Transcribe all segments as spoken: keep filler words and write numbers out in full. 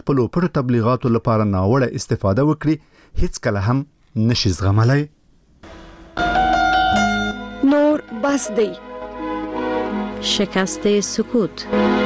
خپل پټو تبلیغاتو لپاره ناوړه استفاده وکړي هیڅ کله هم نشي زغملای. نور بس دی. شکست سکوت.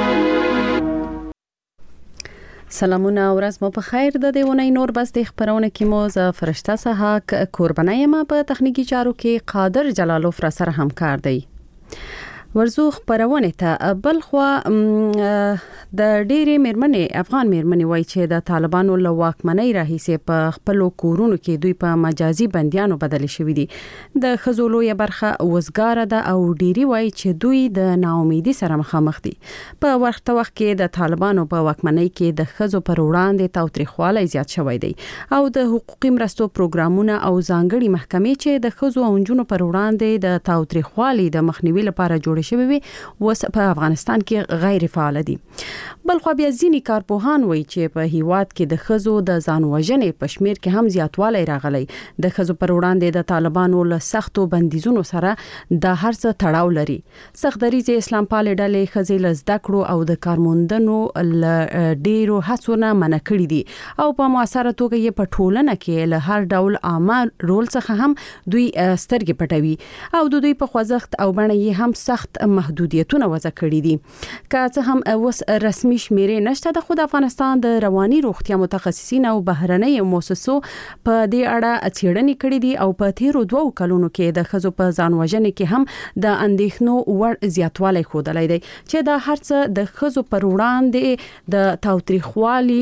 سلامونه ورځ مو په خیر. د دې ونې نور بس د خبرونه کې مو ز فرشته سهاک قربانای ما په تخنیکی چارو کې قادر جلالوف را سره همکار دی. ورزو خبرونه ته بل خو د ډېرې مېرمنې افغان مېرمنې وایي چې د طالبانو له واکمنۍ راهیسې په خپل کورونو کې دوی په مجازي بنديانو بدل شوي دي. د خزولو یا برخه وزګاره ده او ډېری وایي چې دوی د ناامیدي سره مخامخ دي. په وخت وخت کې د طالبانو په واکمنۍ کې د خزو پر وړاندې تاوتریخوالی زیات شوی دی او د حقوقي مرستو پروګرامونه او ځانګړي محکمې چې د خزو او نجونو پر وړاندې د تاوتریخوالي د مخنیوي لپاره جوړ شوی وي وس په افغانستان کې غیر فعال دي. بل خو بیا ځینی کارپوهان وایي چې په هیواد کې د خزو د ځان وژنې په شمیر کې هم زیاتوالی راغلی. د خزو پر وړاندې د طالبانو له سختو بندیزونو سره د هر څه تړاو لري. سخت دریځ اسلام پال ډلې خزې له زده کړو او د کارموندنو ل ډیرو هڅونه منع کړې دي او په موثره توګه یې په ټولنه کې له هر ډول عامه رول څخه هم دوی سترګې پټوي او د دوی په خوځښت او بڼه یې هم سخت محدودیتونه وضع کړي دي. که څه هم اوس رسمي شمیرې نشته د خود افغانستان د رواني روغتیا متخصصین او بهرنۍ موسسو په دې اړه څېړنې کړې دي او په تیرو دوو کلونو کې د خزو په ځان وژنې کې هم د اندېښنو وړ زیاتوالی ښودلی دی چې د هر څه د خزو پر وړاندې د تاوتریخوالي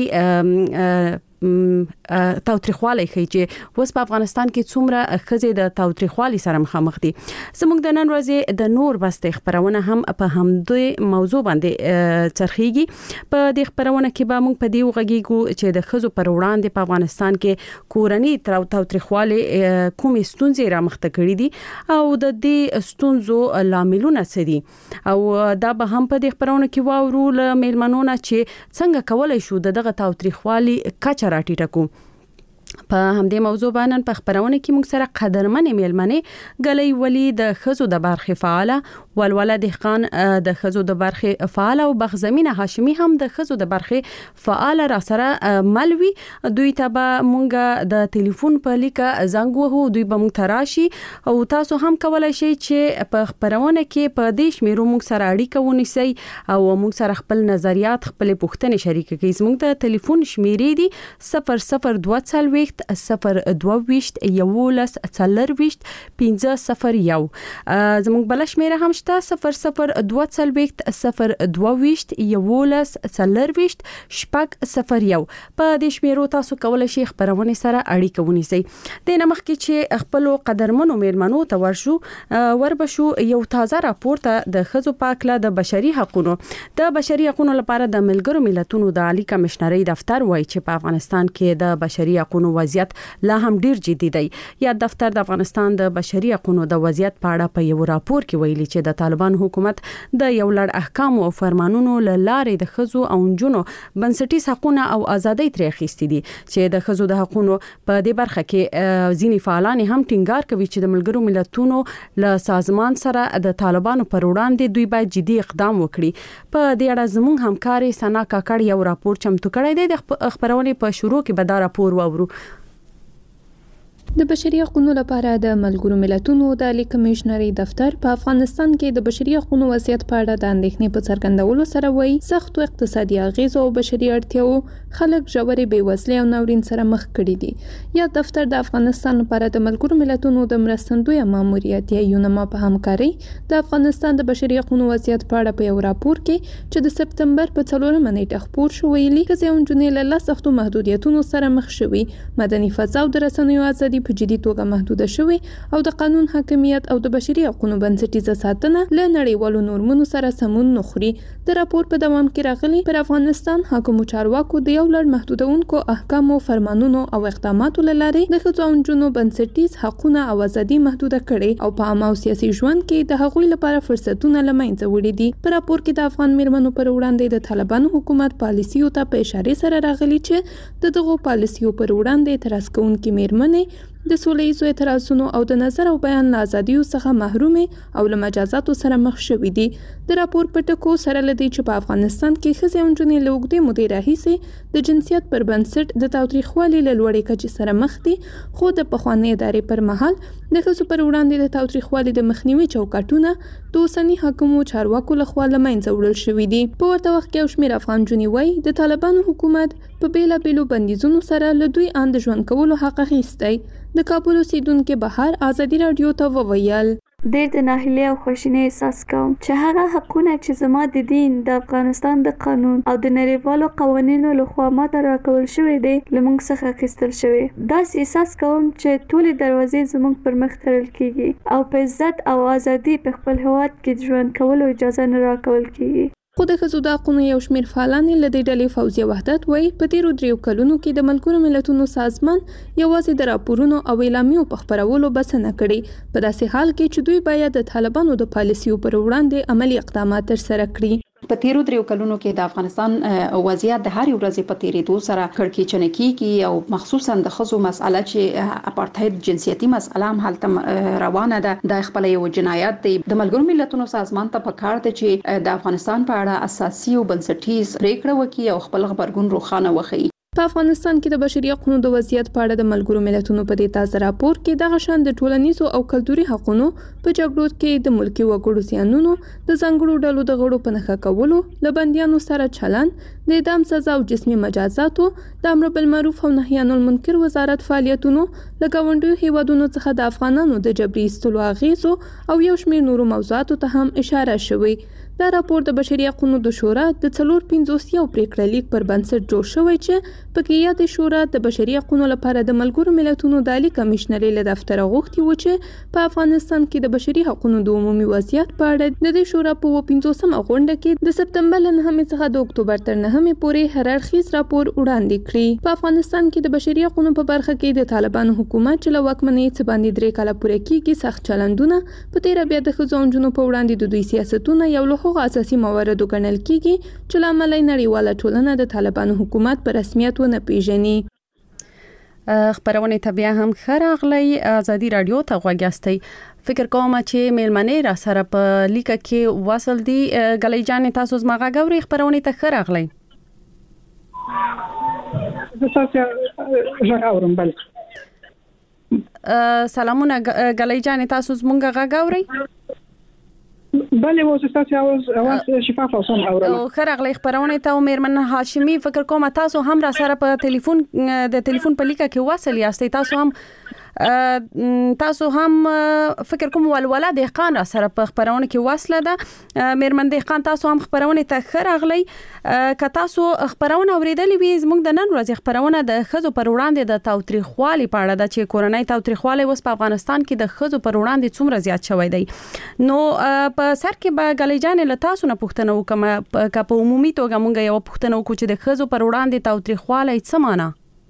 تاوتریخوالی ښیي چې اوس په افغانستان کې څومره ښځې د تاوتریخوالي سره مخامخ دي. زموږ د نن ورځې د نور بسته خبرونه هم په همدې موضوع باندې چرخیږي. په دې خبرونه کې به موږ په دې وغږیږو چې د ښځو پر وړاندې په افغانستان کې کورنۍ تاوتریخوالي کومې ستونزې را مخته کړې دي او د دې ستونزو لاملونه څه دي او دا به هم په دې خبرونه کې واورو له میلمنو چې څنګه کولای شو دغه تاوتریخوالي کچه راټیټه کو. په همدې موضوع باندې په خبرونه کې موږ سره قدرمنې میلمنې غلې ولی د خزو د برخې فعاله ولوله دهقان د خزو د برخې فعاله او بغزمینه هاشمی هم د خزو د برخې فعاله را سره ملوي. دوی ته به موږ د ټلیفون په لیکه زنګ وهو دوی به موږ تراشي او تاسو هم کولای شئ چې په خبرونه کې په دې شمیرو موږ سره اړیکه ونیسئ او موږ سره خپل نظریات خپل پوښتنې شریک کړئ. موږ د ټلیفون شمیرې دي صفر صفر دوه څلوېښت صفر دوه ویشت یولس څلور ویشت پنځه صفر یو. زموږ بل شمیره هم شته صفر صفر دوه څلوېښت صفر دوه ویشت یولس څلور ویشت شپږ صفر یو. په دې شمیرو تاسو کولای شئ خبرونه سره اړیکه ونیسئ. د نمخ کې چې خپل قدرمنو میرمنو ته ورشو وربشو یو تازه راپور ته د خزو پاکله د بشري حقوقو د بشري حقوقو لپاره د ملګرو ملتونو د عالی کمشنرۍ دفتر وایي چې په افغانستان کې د بشري حقوقو وضعیت لا هم ډیر جدي دی. یا دفتر د افغانستان د بشري حقوقو د وضعیت په اړه په یو راپور کې ویلي چې د طالبان حکومت د یو لړ احکام او فرمانونو لاره د خزو او نجونو بنسټیز حقوقونه او ازادۍ ترې اخیستي دي چې د خزو د حقوقو په دې برخه کې ځینی فعالان هم ټینګار کوي چې د ملګرو ملتونو له سازمان سره د طالبانو پر وړاندې دوی باید جدي اقدام وکړي. په دې اړه زموږ همکاري سنا کاکړ یو راپور چمتو کړی دی. د خبرونه په شروع کې به دا راپور واورو. د بشري حقوقو لپاره د ملګرو ملتونو د عالی کمشنرۍ دفتر په افغانستان کې د بشري حقوقو وضعیت په اړه د اندېښنې په څرګندولو سره وایي سخت اقتصادي اغیزو او بشري اړتیاو خلک ژورې بېوزلۍ او ناورین سره مخ کړي دي. یا دفتر د افغانستان لپاره د ملګرو ملتونو د مرستندوی ماموریت یا یونما په همکارۍ د افغانستان د بشري حقوقو وضعیت په اړه په یو راپور کې چې د سپتمبر په څلورمه نیټه خپور شو ویلي ښځې او نجونې له لس سختو محدودیتونو سره مخ شوي. مدني فضا او د رسنیو ازادي په جدي توګه محدوده شوی او د قانون حاکمیت او د بشري حقوقو بنسټیزه ساتنه له نړیوالو نورمونو سره سمون نه خوري. د راپور په دوام کې راغلي پر افغانستان حکومت چارواکو د یو لړ محدودونکو احکامو فرمانونو او اقداماتو له لارې د ښځو او نجونو بنسټیز حقوقونه او ازادي محدوده کړي او په عامه او سیاسي ژوند کې د هغوی لپاره فرصتونه له منځه وړي دي. په راپور کې د افغان میرمنو پر وړاندې د طالبانو حکومت پالیسیو ته په اشاره سره راغلي چې د دغو پالیسیو پر وړاندې اعتراض کوونکې میرمنې د سوله‌ییزو اعتراضونو او د نظر او بیان ازادي څخه محروم او له مجازاتو سره مخ شوي دي. د راپور په ټکو سره لدی چې په افغانستان کې ښځې او نجونې له اوږدې مودې راهیسې د جنسیت پر بنسټ د تاوتریخوالي له لوړې کچې سره مخ دي، خو د پخوانۍ ادارې پر مهال د ښځو پر وړاندې د تاوتریخوالي د مخنیوي چوکاټونه د اوسني حاکمو چارواکو لخوا له منځه وړل شوي دي. په ورته وخت کې یو شمېر افغان نجونې وایي د طالبانو حکومت په بیلابیلو بندیزونو سره له دوی ان د ژوند کولو حق اخیستی. د کابل اوسیدونکو بهر ازادي راډیو ته وویل ډېر د ناهیلۍ او خواشینۍ احساس کوم چې هغه حقونه چې زما د دین، د افغانستان د قانون او د نړیوالو قوانینو لخوا ماته راکول شوی دی له موږ څخه اخیستل شوی. داسې احساس کوم چې ټولې دروازې زموږ پر مخ تړل کیږي او په عزت او ازادي په خپل هېواد کې ژوند کولو اجازه نه راکول کیږي. خو د ښځو د حقونو یو شمېر فعالانې له دې ډلې فوزیه وحدت وایي په تیرو دریو کلونو کې د ملګرو ملتونو سازمان یوازې د راپورونو او اعلامیو په خپرولو بسنه کړې، په داسې حال کې چې دوی باید د طالبانو د پالیسیو پر وړاندې عملی اقدامات ترسره کړي. په تیرو دریو کلونو کې د افغانستان وضعیت د هر ورځې په تیریدو سره کړکېچنه کیږي او مخصوصا د ښځو مسأله چې اپارټاید جنسیتي مسأله هم هلته روانه ده، د خپل یو جنایت دی. د ملګرو ملتونو سازمان ته پکار دی چې د افغانستان په اړه اساسي او بنسټیز پریکړه وکړي او خپل غبرګون روښانه وښيي. په افغانستان کې د بشري حقوقو د وضعیت په اړه د ملګرو ملتونو په دې تازه راپور کې دغه شان د ټولنیزو او کلتوري حقوقو په جګړو کې د ملکي وګړو زیانونو، د ځانګړو ډلو د غړو په نښه کولو، له بندیانو سره چلند، د اعدام سزا او جسمي مجازاتو، د امر بالمعروف او نهي عن المنکر وزارت فعالیتونو، له ګاونډیو هیوادونو څخه د افغانانو د جبري ایستلو اغیزو او یو شمېر نورو موضوعاتو ته هم اشاره شوې. دا راپور د بشري حقوقو د شورا د څلور پنځوس یو پریکړه لیک پر بنسټ جوړ شوی چې پکې یاد شورا د بشري حقوقو لپاره د ملګرو ملتونو د عالی کمشنرۍ له دفتره غوښتي و چې په افغانستان کې د بشري حقوقو د عمومي وضعیت په اړه د دې شورا په پنځوسمه غونډه کې د سپتمبر له نهمې څخه د اکتوبر تر نهمې پورې هر اړخیز راپور وړاندې کړی. په افغانستان کې د بشري حقوقو په برخه کې د طالبانو حکومت چې له واکمنۍ څخه باندې درې کاله پورې کېږي سخت چلندونه، په تیر بیا د ښځو او نجونو په وړاندې د دوی سیاستونه یو له هغو اساسي مواردو ګڼل کېږي چې له امله یې نړیواله ټولنه د طالبانو حکومت په رسمیت ونه پیژني. خبرونه ته بیا هم خراغلی ازادي رادیو ته غوږیاستئ. فکر کوم چې میلمنې را سره په لیکه کې وصل دي. غلې جان تاسو زما غوړي خبرونه ته خراغلی. تاسو ژغ اورم بل. سلامونه غلې جان تاسو زمونږ غوړي. بله وو تاسو اواز اواز شفاف او سم اورم. خراغلی خبرونه ته میرمن هاشمی فکر کوم تاسو هم را سره په ټلیفون د ټلیفون په لیکه کې وصل یاستئ. تاسو هم تاسو هم فکر کوم ولوله د خان را سره په خبرونه کې وصله ده. میرمن د خان تاسو هم خبرونه ته خراغلی. که تاسو خبرونه اوریدلې وي زموږ د نن ورځې خبرونه د ښځو پر وړاندې د تاوتریخوالي په اړه ده چې کورنۍ تاوتریخوالي اوس په افغانستان کې د ښځو پر وړاندې څومره زیات شوی دی. نو په سر کې به غلې جان له تاسو نه پوښتنه وکم که په عمومي توګه مونږ یو پوښتنه وکړو چې د ښځو پر وړاندې تاوتریخوالي څه معنا؟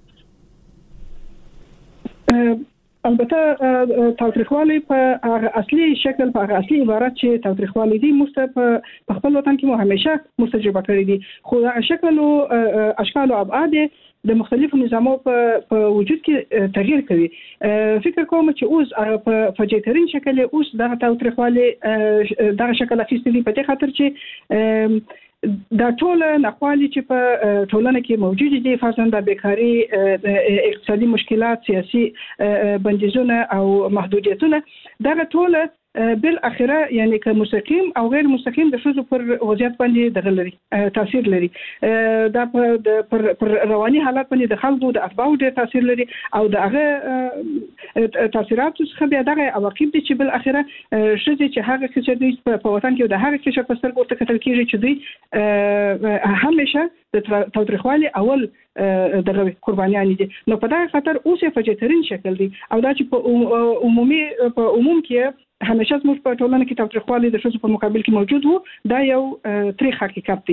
البته تاوتریخوالي په اصلي شکل په اصلي عبارت چې تاوتریخوالي دي مست په خپل وطن کې مو همیشه مستجربه کړی دي، خو دا شکل او اشکال او ابعاد د مختلفو نظامو په وجود کې تغییر کوي. فکر کوم چې اوس په فجیترین شکل اوس د تاوتریخوالي د شکل اخیستي په دې خاطر چې دا ټول ناخوالي چې په ټولنه کې موجود دي، فرضاً د بیکاری، اقتصادي مشکلات، سیاسي بندیزونه او محدودیتونه، دا ټول بل اخره یعنی که مستقیم او غیر مستقیم د ښځو پر وضعیت باندې دغه لري تاثیر لري. دا پر پر رواني حالت باندې د خلکو د اتباعو ډېر تاثیر لري او د هغه تاثیراتو څخه بیا دغه عواقب دي چې بل اخره ښځې چې هغه چې دوی په وطن کې د هغه چې په سترګو ته کتل کېږي چې دوی همیشه د تاوتریخوالي اول دغه قربانیان دي. نو په دغه خاطر اوس یې فجیترین شکل دي او دا چې په عمومي په عموم کې همیشه زموږ په ټولنه کې تاوتریخوالي د ښځو په مقابل کې موجود وو، دا یو تاریخ حقیقت دی.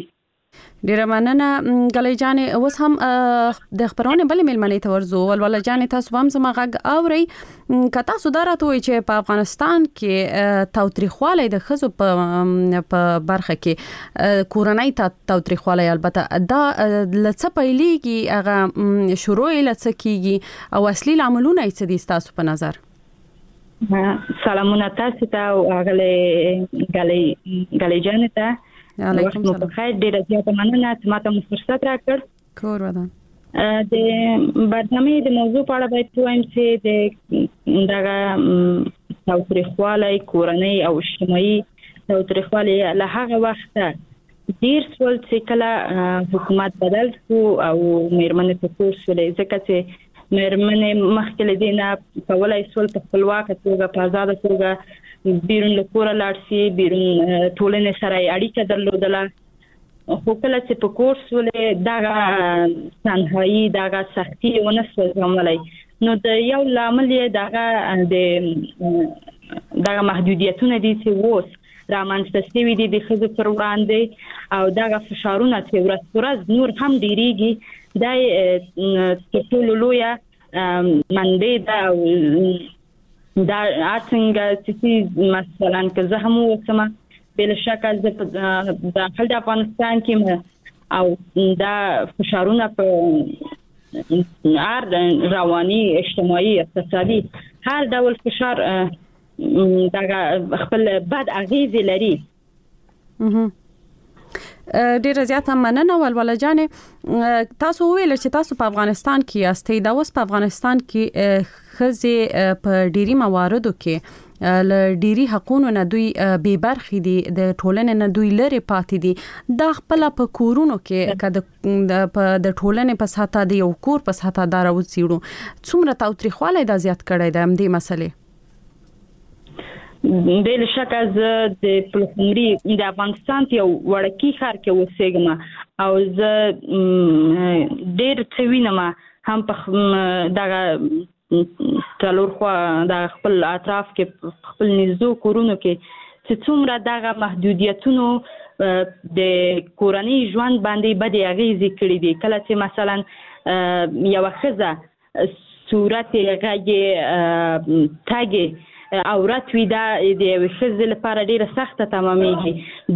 ډیره مننه غلې جانې. اوس هم د خبرونه بلې ملمنې ته ورزو. ولوله جانې تاسو هم زما غږ اوري. کتا سودارته وي چې په افغانستان کې تاوتریخواله د خزو په په برخه کې کورنۍ تاوتریخواله البته دا لڅ پیلېږي هغه شروع لڅ کیږي او اصلي عملونه یې څه دي تاسو په نظر؟ سلامونه تاسو ته او غلې غلې غلې جانې ته. علیکم سلام. خیر ډیره زیاته مننه چې ماته مو فرصت راکړ. کور ودان. د برنامه د موضوع په اړه باید وایم چې د دغه تاوتریخواله کورنۍ او اجتماعي تاوتریخواله له هغه وخته ډیر سول چې کله حکومت بدل شو او میرمنې په کور شولې ځکه چې میرمنې مخکې له دې نه کولای سول په خپلواکه توګه په آزاده توګه بیرون له کوره لاړ شي، بیرون ټولنې سره اړیکه درلودله. خو کله چې په کور شولې دغه تنهایي دغه سختي ونه شول زغملی، نو د یو لامل یې دغه د دغه محدودیتونه دي چې اوس رامنځته شوي دي د ښځو پر وړاندې او دغه فشارونه چې ورځ په ورځ نور هم ډېرېږي دا تر ټولو لویه منبع ده. او دا څنګه چې مثلا که زه هم وسمه بل شکه زه په داخل د افغانستان کې او دا فشارونه په هر رواني اجتماعي اقتصادي هر ډول فشار دغه خپل بد اغیزې لري. ډیره زیاته مننه ولوله جانې. تاسو ویل چې تاسو په افغانستان کې یاستئ. دا اوس په افغانستان کې ښځې په ډیری مواردو کې ل ډیری حقوقو نه دوی بې برخې دي، د ټولنې نه دوی لري پاتې دي. دا خپل په کورونو کې کده د ټولنې په ساته دی او کور په ساته دا راوځيړو څومره تاوتریخواله دا زیات کړی د دې مسلې؟ بل شک از د پلخمري د افغانستان یو وړکی ښار کې اوسېږم او زه ډېر څه وینم هم په دغه تلور خو د خپل اطراف کې خپل نږدې کورونو کې چې څومره دغه محدودیتونو د کورنۍ ژوند باندې بد اغیزې کړې دي. کله چې مثلا یو ښځه صورت غږ تاګي عورت وی دا د ښځې لپاره ډیره سخته تمامېږي.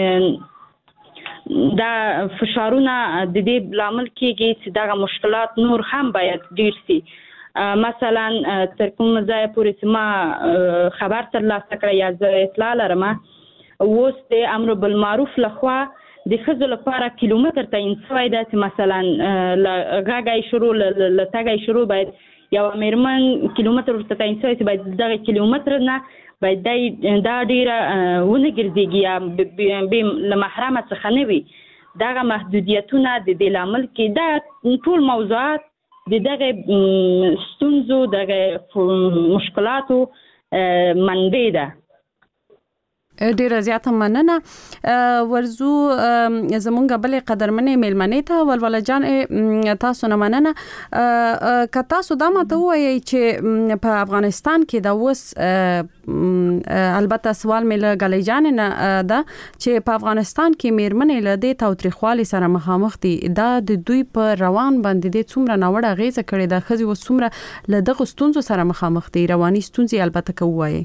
د دا فشارونه د دې لامل کېږي چې دغه مشکلات نور هم باید ډیر شي. مثلا تر کوم ځای پورې چې ما خبر ترلاسه کړی یا زه اطلاع لرم اوس د امر بالمعروف لخوا د ښځو لپاره کیلومتر تعیین شوی دی چې مثلا له غږی شروع له تګی شروع باید یو میرمن کیلومتر ورته تعیین شوی چې باید دغه کیلومتر نه باید دا ډیره ونه ګرځېږي یا بې له محرمه څخه نه وي. دغه محدودیتونه د دې لامل کې دا ټول موضوعات د دغه ستونزو دغه مشکلاتو منبع ده. ډیره زیاته مننه. ورزو زمونږ بلې قدرمنې میلمنې ته ولوله جان تاسو نه مننه. که تاسو دا ماته ووایئ چې په افغانستان کې دا اوس البته سوال مې له غلې جان نه ده چې په افغانستان کې میرمنې له دې تاوتریخوالي سره مخامخ دي، دا د دوی په روان باندې د څومره ناوړه اغیزه کړې ده؟ ښځې اوس څومره له دغو ستونزو سره مخامخ دي، رواني ستونزې البته که ووایئ؟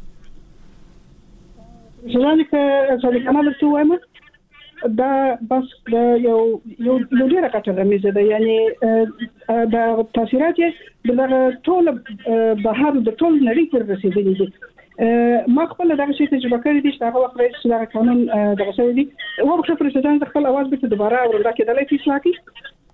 ځکه چې کله درته وایم دا بس یو یو ډیره کټه میزه ده، یعنی دا تاثیرات د ټول بهر د ټول نړۍ پر رسیدلي دي. ما خپل دغه شی تجربه کړې دي چې هغه وخت رئیس دغه قانون دغه شوی دي او په پرېزیدنت خپل اواز به دوباره وردا کېدلای شي اصلاح کی.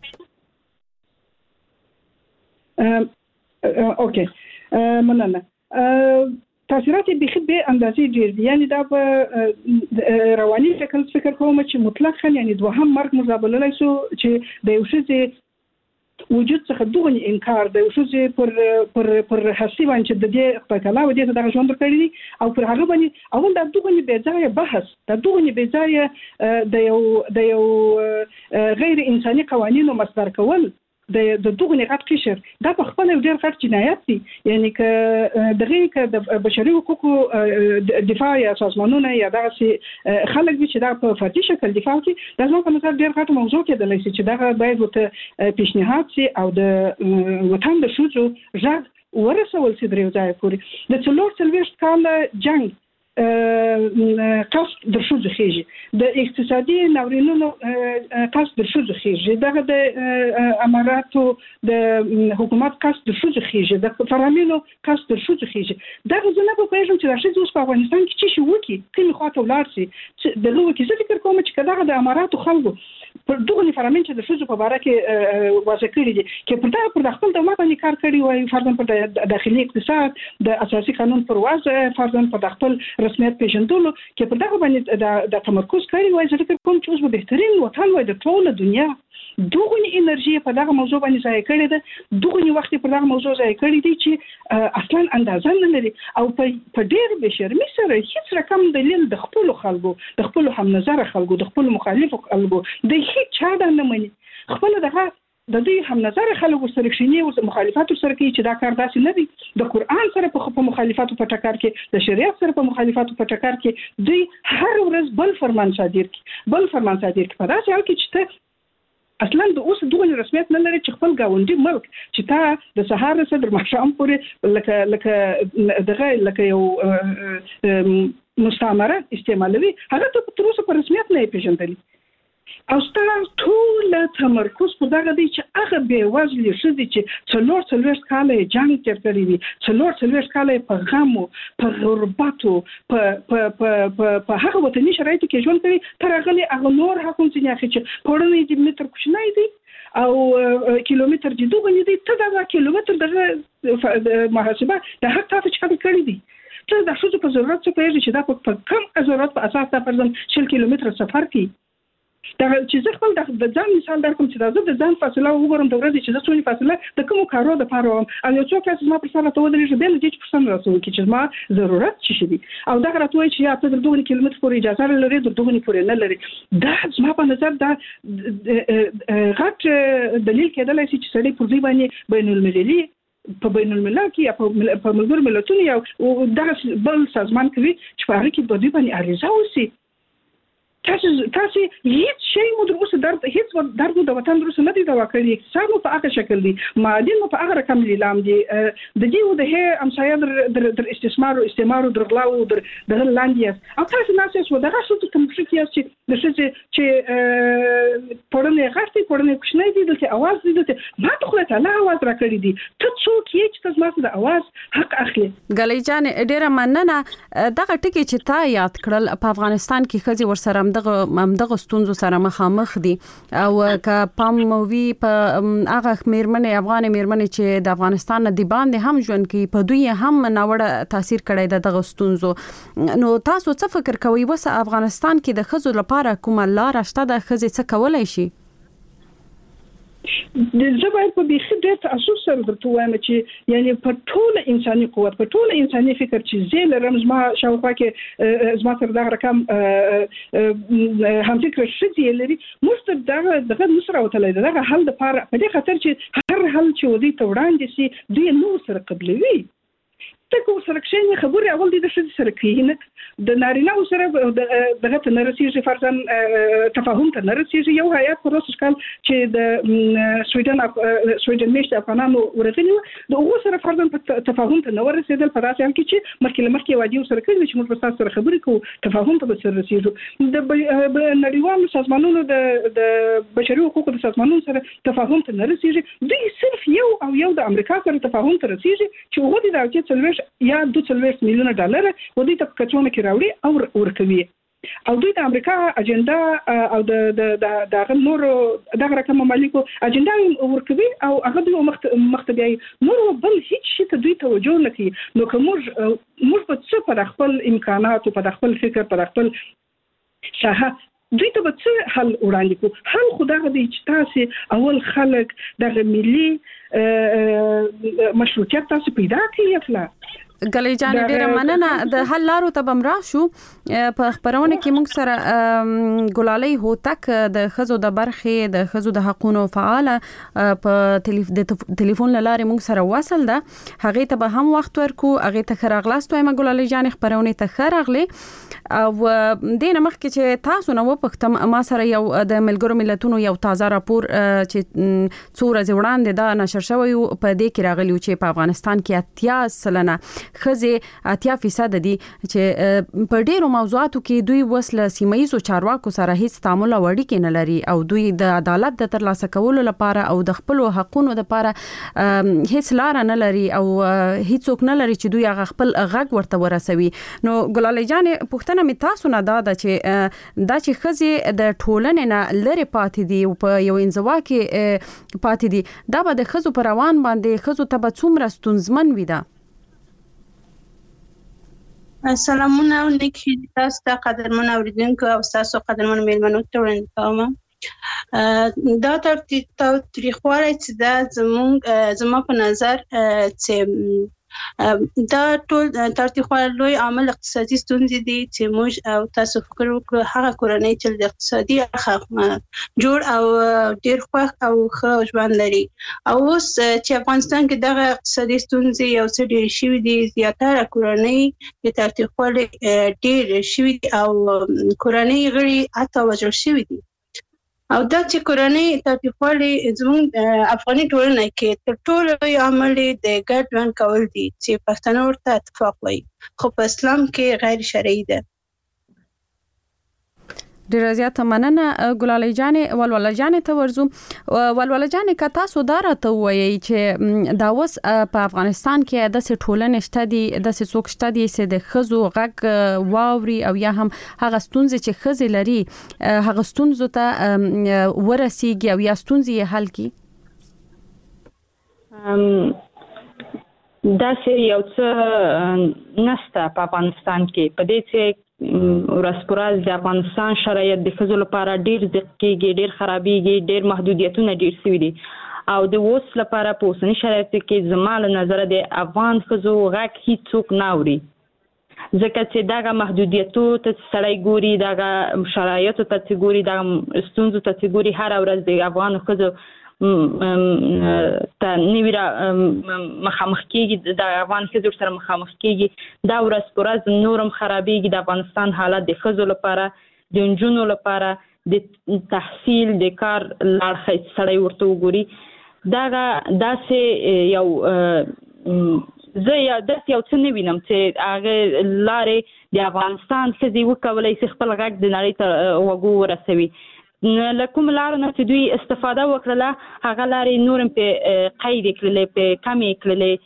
اوکې مننه. تاثیرات به به اندازې ډیر دي، یعنی دا په رواني شکل فکر کوم چې مطلقاً یعنی دوهم مرګ مزابللای شو چې د یو شی وجود څخه دغه انکار د یو شی پر پر پر حسي باندې د دې په کلا و دې د ژوند کړی دي او پر هغه باندې او د دغه به ځای بحث د دغه به ځای د یو د یو غیر انساني قوانینو مصدر کول د د دغه نقاط قشر دا په خپل ډیر غټ جنایت دي یعنی ک دغه ک د بشري حقوقو دفاع یا سازمانونه یا دغه خلک چې دا په فردي شکل دفاع کوي دا زموږ په نظر ډیر غټ موضوع کېدلی شي چې دا باید وته پیشنهاد شي او د وطن د شوزو ځای ورسول سي درې ځای پورې د څلور څلوېښت کال جنگ قصد در شوزو خیږي د اقتصادي ناورینونو قصد در شوزو خیږي دغه د اماراتو د حکومت قصد در شوزو خیږي د فرامینو قصد در شوزو خیږي دغه زنه په پیژن چې راشي اوس په افغانستان کې چې شو وکی کوم خواته ولاړ شي دغه وکی څه فکر کوم چې دغه د اماراتو خلکو پر دغه فرامین چې د شوزو په اړه کې واضح کړی دي چې پر دا پر خپل دولت باندې کار کړی وای فرضاً پر داخلي اقتصاد د اساسي قانون پر وضع فرضاً پر خپل رسمیت پیژندلو کې پر دغه باندې د تمرکز کوي وای چې فکر کوم چې اوس به بهترین وطن وای د ټول دنیا دغه انرژي په دغه موضوع باندې ځای کړی ده دغه وخت په دغه موضوع ځای کړی دي چې اصلا اندازه نه لري او په ډېر بشرمي سره هیڅ رقم دلیل د خپل خلکو د خپل هم نظر خلکو د خپل مخالفو خلکو د هیڅ چا د نه مني خپل دغه د دې هم نظر خلکو سره شینی او مخالفت سره کوي چې دا کار داسې نه دی د قران سره په مخالفت په ټکر کې د شریعت سره په مخالفت په ټکر کې دوی هر ورځ بل فرمان صادر کی بل فرمان صادر کی په داسې حال کې چې اصلا د اوس دغه رسمیت نه لري چې خپل گاونډي ملک چې تا د سهار سره در مخشام پورې لکه لکه دغه لکه یو مستعمره استعمالوي هغه ته تر اوسه په رسمیت نه پیژندل او ستاسو ټول تمرکز په دغه دی چې هغه به وزلي شدي چې څلور څلور کال جنگ تیر کړی وي څلور څلور کال په غم په غربت په په په په هغه وطني شرایطو کې ژوند کوي تر هغه هغه نور حکومت نه اخی چې پورنه دې متر کوشنای دي او کیلومتر دې دوه نه دي ته دا کیلومتر دغه محاسبه د هر تاسو چې کړی دي ته د شوزو په ضرورت څه پیږي چې دا په کم ضرورت په اساس دا فرضاً شل کیلومتر سفر کوي دا چې زه خپل د ځان مثال درکوم چې دا زه د ځان فاصله وګورم د ورځې چې زه څونی فاصله د کوم کارو د پاره وم او یو څوک چې ما پر سره ته ودرېږي به لږ څه پرسن راځي چې ما ضرورت شي شي او دا غراټوي چې یا ته د دوه کیلومتر پورې اجازه لري د دوه پورې نه لري دا زما په نظر دا غټ دلیل کېدلای شي چې سړی پر دې باندې بین المللي په بین الملل کې په ملګر ملتونو یو دغه بل سازمان کوي چې په هغه کې د دې باندې اړیزه وسی تاسو تاسو هیڅ شی مو دروسه درد هیڅ درد د وطن دروسه نه دی دا وکړي اقتصاد مو په هغه شکل دی معادن مو په هغه رقم لیلام دي د دې و د هه امسایه در در استثمار او استعمار او درغلاو در د لاندې او تاسو نه تاسو دغه څه ته مشکل یاست چې د څه چې پړنه غاښتي پړنه کوښنه دي د اواز دي د ما ته خو ته نه اواز راکړي دي ته څوک یې چې تاسو ما د اواز حق اخلي ګلې جان ډیره مننه دغه ټکی چې تا یاد کړل په افغانستان کې خزي ورسره دغه ممدغه ستونزو سره مخامخ دي او ک پام مووي په هغه میرمنې افغان میرمنې چې د افغانستان د باندې هم ژوند کوي په دوی هم ناوړه تاثیر کړی د دغه ستونزو نو تاسو څه فکر کوئ وسه افغانستان کې د خزو لپاره کومه لار شته د خزې څه کولای شي د زبر په بيخي د تاسوس سره درته وایم چې یعنی په ټول انساني قوت په ټول انساني فکر چې زیل رمز ما شاوخوا کې زما تر دا رقم هم فکر شدي لري مستر دغه دغه نصر او تل دغه حل د پاره په دې خاطر چې هر حل چې ودی ته وړاندې سي دوی نو سره قبلوي ته کو سره کښې خبرې اول دې د څه سره کېنه د نارینه سره دغه ته نرسیږي فرضاً تفاهم ته نرسیږي یو حیات پر اوس کال چې د سویډن سویډن میشت افغانانو ورغلي د هغه سره فرضاً تفاهم ته نو رسیدل په داسې حال کې چې مخکې لمخکې وادي سره کړي چې موږ په تاسو سره خبرې کوو تفاهم ته سره رسیږو د نړیوالو سازمانونو د د بشري حقوقو د سازمانونو سره تفاهم ته نرسیږي دوی صرف یو او یو د امریکا سره تفاهم ته رسیږي چې هغه د راځي څلور یا دوه څلوېښت میلیونه ډالر ودی ته کڅونه کې راوړي او ورکوي او دوی د امریکا اجنډا او د د د نور دغه رقم ممالکو اجنډا ورکوي او هغه دوی مختبي نور بل هیڅ شي ته دوی توجه نه کوي نو کوم موږ په څه په خپل امکانات او په خپل فکر په خپل شاه دوی ته څه حل وړاندې کو حل خدای دې چې تاسو اول خلک د ملي مشروعیت تاسو پیدا کړئ افلا ګلې جان ډیره مننه د حل لارو ته بم راشو په خبرونه کې موږ سره ګلالۍ هوتک د خزو د برخې د خزو د حقوقو فعال په ټلیفون لاره موږ سره وصل ده هغه ته به هم وخت ورکو هغه ته خراغلاست وایم ګلالۍ جان خبرونه ته خراغلي او دینه مخکې چې تاسو نو پختم ما سره یو د ملګرو ملتونو یو تازه راپور چې څو ورځې وړاندې دا نشر شوی په دې کې راغلی چې په افغانستان کې اتیا سلنه خزه اتیا فیصد دي چې په ډیرو موضوعاتو کې دوی وسله سیمایي چارواکو سره هیڅ تعامل وړي کې نه لري او دوی د عدالت د ترلاسه کولو لپاره او د خپل حقوقو لپاره هیڅ لار نه لري او هیڅوک نه لري چې دوی هغه خپل غږ ورته ورسوي نو ګلالۍ جان پښتنه می تاسو نه دا چې دا چې خزه د ټولنې نه لری پاتې دي او په یو انزوا کې پاتې دي دا به د خزو پر روان باندې خزو ته به څومره ستونزمن وي دا سلامونه نیکی تاسو ته قدرمن اوریدونکو او تاسو قدرمن میلمنو ته وړاندې کوم دا تاریخوالي چې دا زموږ زما په نظر چې دا ټول تاریخوالي لوی عامل اقتصادي ستونزې دي چې موږ او تاسو فکر وکړو هغه کورنۍ چې د اقتصادي جوړ او ډیر خوښ او ښه ژوند لري او اوس چې افغانستان کې دغه اقتصادي ستونزې یو څه ډیر شوي دي زیاتره کورنۍ د تاریخوالي ډیر شوي او کورنۍ غړي حتی وژل شوي دي او دا چې کورنۍ تاریخوالي زموږ افغاني ټولنه کې تر ټولو لوی عامل د ګډ ژوند کول دي چې پښتانه ورته اتفاق وایي خو په اسلام کې غیر شرعي ده ډیر زیات مننه ګلالۍ جان ولوله جان ته ورزو ولوله جان که تاسو دا راته وایي چې دا اوس په افغانستان کې د ټولنې شته دي د څوک شته دي چې د خزو غږ واوري او یا هم هغه ستونزې چې خزې لري هغه ستونزو ته ورسیږي او یا ستونزې حل کړي دا چې یو څه نشته په افغانستان کې په دې چې ورسپورال د افغانستان شرایط د خزو لپاره ډیر ځکهږي ډیر خرابېږي ډیر محدودیتونه ډیر سوي دي او د اوس لپاره په اوسني شرایطو کې زما له نظره د افغان خزو غږ هیڅوک نه اوري ځکه چې دغه محدودیتو ته سړی ګوري دغه شرایطو ته چې ګوري دغه ستونزو ته چې ګوري هر ورځ د افغان خزو ته نوی را مخامخ کېږي د افغان ښځو سره مخامخ کېږي دا ورځ په ورځ نورم خرابېږي د افغانستان حالت د ښځو لپاره د نجونو لپاره د تحصیل د کار لاړ سړی ورته وګوري دغه داسې یو زه یا داسې یو څه نه وینم چې هغه لارې د افغانستان ښځې وکولی شي خپل غږ د نړۍ ته وګو ورسوي له کوم لارو نه چې دوی استفاده وکړله هغه لارې نور هم پې قید کړلې پې کمې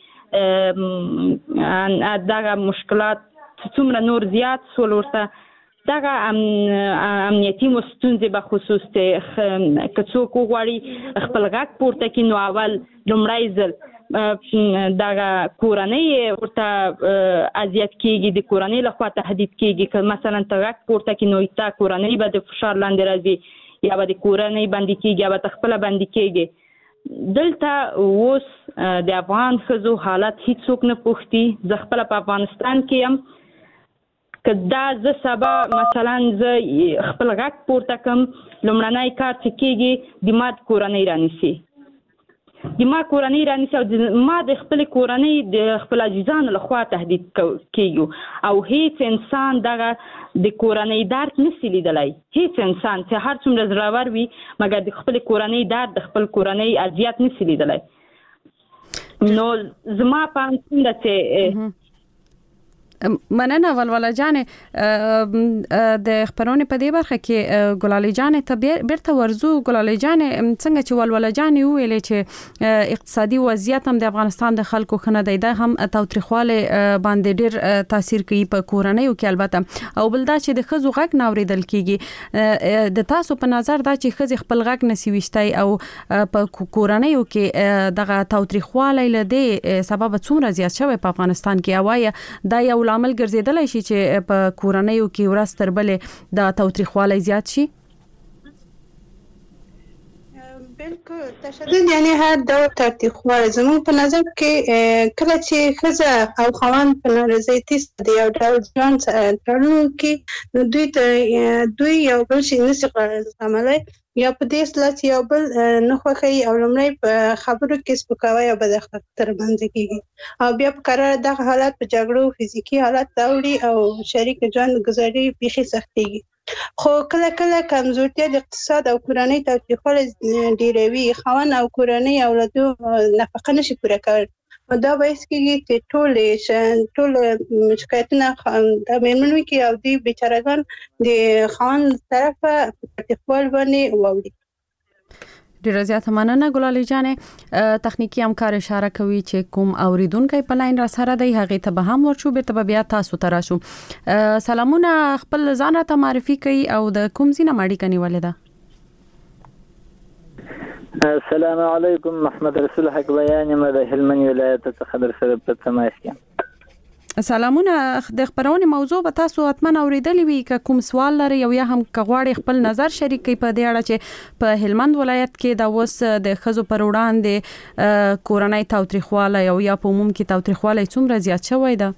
کړلې دغه مشکلات څومره نور زیات شول ورته دغه امنیتي ستونزې به خصوص چې که څوک وغواړي خپل غږ پورته کړي نو اول لومړی ځل دغه کورنۍ ورته اذیت کېږي د کورنۍ لخوا تهدید کېږي که مثلا ته غږ پورته کړي نو تا کورنۍ به د فشار لاندې راځي یا به د کورنۍ بندي کېږي یا به ته خپله بندي کېږي دلته اوس د افغان ښځو حالت هیڅوک نه پوښتي زه خپله په افغانستان کې یم که دا زه سبا مثلا زه خپل غږ پورته کړم لومړنی کار چې کېږي د ما د کورنۍ رانیسي د ما کورنۍ رانیسي او ما د خپلې کورنۍ د خپل عزیزانو لخوا تهدید کېږو او هیڅ انسان دغه د کورنۍ درد نشي لیدلی هیڅ انسان چې هر څومره زړور وي مګر د خپلې کورنۍ درد د خپل کورنۍ اذیت نشي لیدلی نو زما په اند ده چې مننه ولوله جان د خبرونه په دې برخه کې ګلالۍ جان ته بیرته ورزو ګلالۍ جان څنګه چې ولوله جان ویلې چې اقتصادي وضعیت هم د افغانستان د خلکو خنه دی دا هم تاوتریخواله باندې ډیر تاثیر کوي په کورنۍ او کې البته او بل دا چې د خزو غږ ناوریدل کیږي د تاسو په نظر دا چې خزي خپل غږ نسی وشتای او په کورنۍ او کې دغه تاوتریخواله لدی سبب څومره زیات شوی په افغانستان کې اوایه دا یو عامل ګرځیدلی شي چې په کورنیو کې ورځ تر بلې د تاوتریخوالی زیات شي بالکل تشدد یعنی هر ډول تاوتریخوالی زموږ په نظر کې کله چې ښځه او خاوند په نارضایتي د یو ډول ژوند تړون کې دوی ته دوی یو بل شي نشي زغملی یا په دې اصطلاح چې یو بل نه خوښوي او لومړی په خبرو کې سپکاوی او بد اخلاقي ترمنځ کېږي او بیا په قرار دغه حالت په جګړو فزیکي حالت راوړي او شریک ژوند ګزاري بیخي سختېږي. خو کله کله کمزورتیا د اقتصاد او کورنۍ تاوتریخوالی ډېروي، خاوند او کورنۍ اولادو نفقه نشي پوره کولی. دا باعث کېږي چې ټول ټول شکایتونه د مېرمنو کې او دوی بیچارهګان د خاوند طرفه تاوتریخوالي باندې واوړي. ډیره زیاته مننه ګلالي جانې. تخنیکی همکار اشاره کوي چې کوم اوریدونکو په لاین را سره دی هغه ته به هم ورشو به بیا تاسو ته راشو. سلامونه، خپل ځان راته معرفي کړئ او د کوم ځای نه ماړی کني ولې ده؟ السلام علیکم، محمد رسول حق بیان یم د هلمند ولایت څخه در سره په تماس کې. سلامونه، د خبرونې موضوع به تاسو حتما اوریدلې وي که کوم سوال لري او یا هم کغواړي خپل نظر شریک کړئ په دې اړه چې په هلمند ولایت کې د اوس د ښځو پر وړاندې کورنۍ تاوتریخوالی او یا په عموم کې تاوتریخوالی څومره زیات شوی ده؟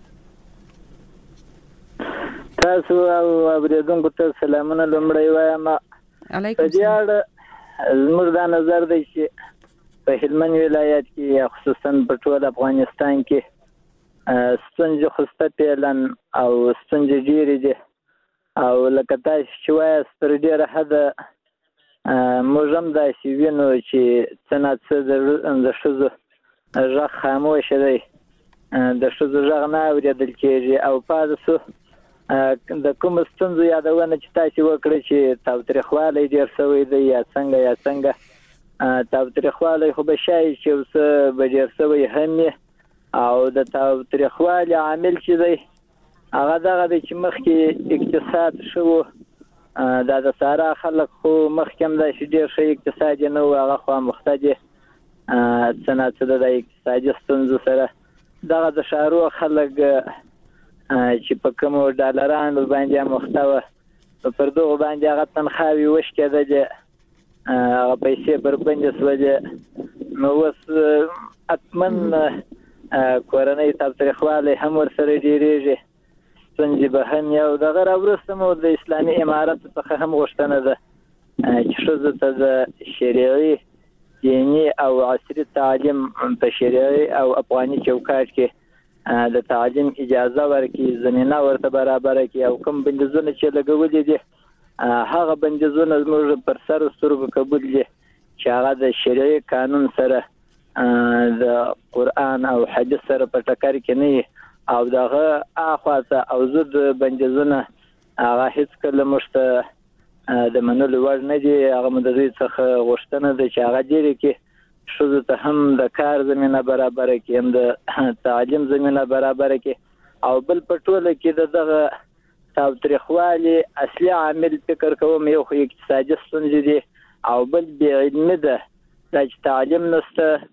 تاسو او اوریدونکو ته سلامونه لومړی وایم. علیکم په دې اړه زموږ دا نظر دی چې په هلمند ولایت کې خصوصا په ټول افغانستان کې ستونزې خسته پیلن او ستونزې ډېرې دي او لکه تاسو چې وایاست تر ډېره حده موږ هم داسې وینو چې څه نه څه د ښځو غږ خاموشه دی، د ښځو غږ نه اورېدل کېږي او پاتې سو د کومو ستونزو یادونه چې تاسو وکړئ چې تاوتریخوالی ډېر شوی دی یا څنګه یا څنګه. تاوتریخوالی خو به شایي چې اوس به ډېر شوی هم وي او د تاوتریخوالي عامل چې دی هغه دغه دی چې مخکې اقتصاد ښه و، دا د سارا خلک خو مخکې هم داسې ډېر ښه اقتصاد یې نه و، هغه خو اموخته دي څه نه څه د اقتصادي ستونزو سره. دغه د ښارو خلک چې په کومو ډالرانو باندې اموخته وه پر دغو باندې هغه تنخواوې وشکېدلې، هغه پیسې بربنډې شولې، نو اوس حتما کورنۍ تاوتریخوالی هم ورسره ډېرېږي، ستونزې به هم یو دغه راوروسته مو د اسلامي امارت څخه هم غوښتنه ده چې ښځو ته د شرعي دیني او عصري تعلیم په شرعي او افغاني چوکاټ کې د تعلیم اجازه ورکړي، زمینه ورته برابره کړي او کوم بندیزونه چې لګولي دي هغه بندیزونه زموږ پر سر سترګو قبول دي چې هغه د شرعي قانون سره د قرآن او حدیث سره په ټکر کې نه او دغه اخواته او زه د بندیزونه هغه هیڅکله موږ ته د منلو وړ نه دي. هغه مو د دوی څخه غوښتنه ده چې هغه ډېرې کې ښځو ته هم د کار زمینه برابره کړي، هم د تعلیم زمینه برابره کړي او بل په ټوله کې د دغه تاوتریخوالي اصلي عامل فکر کوم یو خو اقتصادي ستونزې دي او بل بې علمي ده، دا چې تعلیم نشته،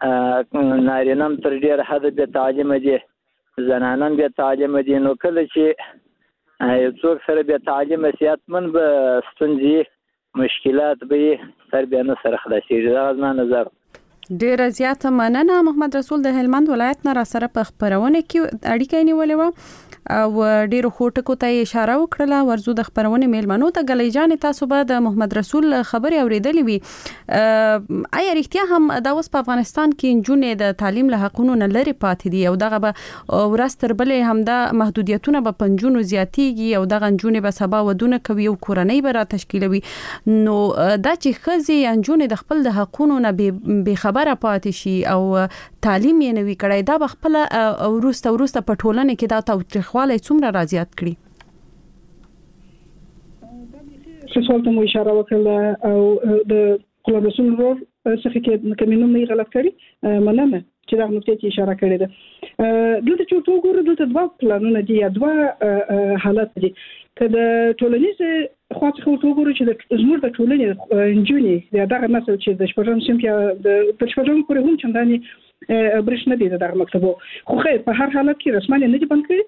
نارینه هم تر ډېره حده بې تعلیمه دي، زنانه هم بې تعلیمه دي. نو کله چې یو څوک سره بې تعلیمه سي حتمن به ستونزې مشکلات به یې سر بیا نه سره خلاصېږي. دغه زما نظر. ډیره زیاته مننه. محمد رسول د هلمند ولایت نه را سره په خبرونه کې اړیکه نیولې و او ډیرو خوټکو ته اشاره وکړه. ورزو د خبرونه میلمنو ته ګلې جان تاسو به د محمد رسول خبري اوریدلې وي. آیا رښتیا هم د اوس په افغانستان کې جنونه د تعلیم له حقونو نه لري پاتې دي او دغه به ورستر بلې هم د محدودیتونه به پنځونو زیاتیږي او دغه جنونه به سبا ودونه کوي او کورنۍ به را تشکیلوي؟ نو دا چې خزي جنونه د خپل د حقونو نه به خبره پاتې شي او تعلیم یې نوي کړی، دا به خپل ورسته ورسته په ټولنه کې دا تاوتریخوالی څومره را زیات کړي؟ څه سوال ته مو اشاره وکړه او د غلام رسول ورور څخه کې کمینوم نه غلط کړی مننه چې دا نقطې ته اشاره کړې ده. دلته چې ټول ګورو دلته دوه پلانونه دي یا دوه حالت دي. که د ټولنیز خوا څخه ټول ګورو چې زموږ د ټولنې انجونې یا دغه نسل چې د شپږم صنف یا د شپږم پورې هم چندانې برېښنا دي دغه مکتبو، خو خیر په هر حالت کې رسمانه نه دي بند کړي.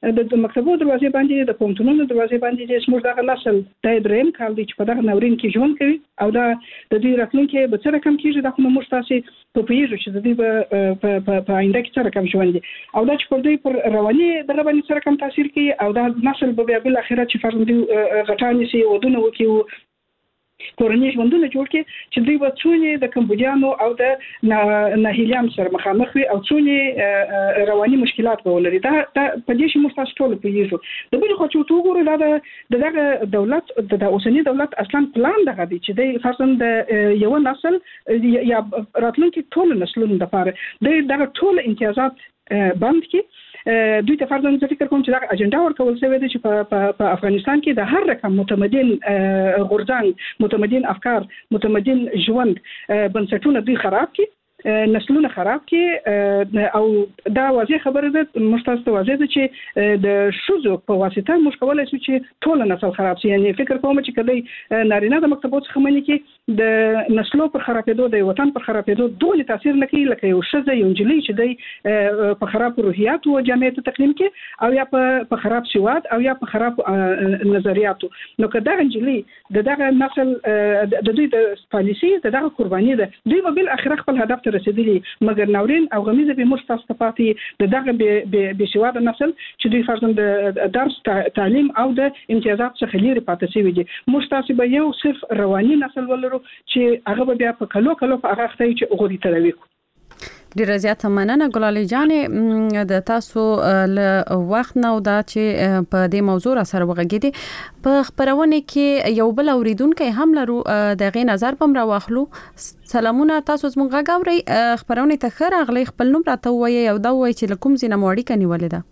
د مکتبو دروازې باندې د پوهنتونونو دروازې باندې چې موږ دغه نسل د دریم کال دی چې په دغه ناورین کې ژوند کوي او دا د دې راتلونکي به څه رقم کېږي دا خو موږ تاسو په پیژو چې د دې په په آینده کې څه رقم ژوند دي او دا چې پر دې پر رواني دغه باندې څه رقم تاثیر کوي او دا نسل به بیا بل اخرت چې فرض دي غټانې سي ودونه وکي کورنۍ ژوندونه جوړ کړي چې دوی به څونې د کمبودیانو او د ناهیلیان سره مخامخ وي او څونې رواني مشکلات به ولري دا په دې شی مستاسو ټول پیږو د بل خو چې تو ګورو دا د دغه دولت د اوسنی دولت اصلا پلان دغه دی چې د خاصن د یو نسل یا راتلونکي ټول نسلونو لپاره د دغه ټول امتیازات بند کی دوی ته فرضاً فکر کوم چې دا اجنډا ورکول شوی دی چې په افغانستان کې د هر رقم متمدن غورځنګ متمدن افکار متمدن ژوند بنسټونه دوی خراب کی نسلونه خراب کی او دا واضح خبره ده مستاسو واضح ده چې د شوزو په واسطه موږ کولای شو چې ټول نسل خراب شي یعنی فکر کوم چې کله نارینه د مکتبو څخه منی کې د نسلو پر خرابېدو د وطن پر خرابېدو دوه تاثیر نه کوي لکه یو شزه یو جلی چې د په خراب روحیات او جامعه ته تقدیم کې او یا په خراب سواد او یا په خراب نظریاتو نو کدا جلی دغه نسل د دوی د پالیسي دغه قرباني ده دوی په بل اخر خپل هدف رسیدلی مګر ناورین او غمیزه به مستاسو پاتې د دغه به سواد نسل چې دوی فرضاً د درس تعلیم او د امتیازات څخه لري پاتې شوی دي مستاسو به یو صرف رواني نسل ولرو چې هغه بیا په کلو کلو په هغه ختای چې غوړي تلوي ډیره زیاته مننه ګلالي جانې د تاسو له وخت نو دا چې په دې موضوع سره وغږیدي په خبرونه کې یو بل اوریدونکو هم لرو دغه نظر پم را واخلو سلامونه تاسو زموږ غاوري خبرونه ته خیر اغلی خپل نوم راته وایي او دا وایي چې لکم زینه موړی کني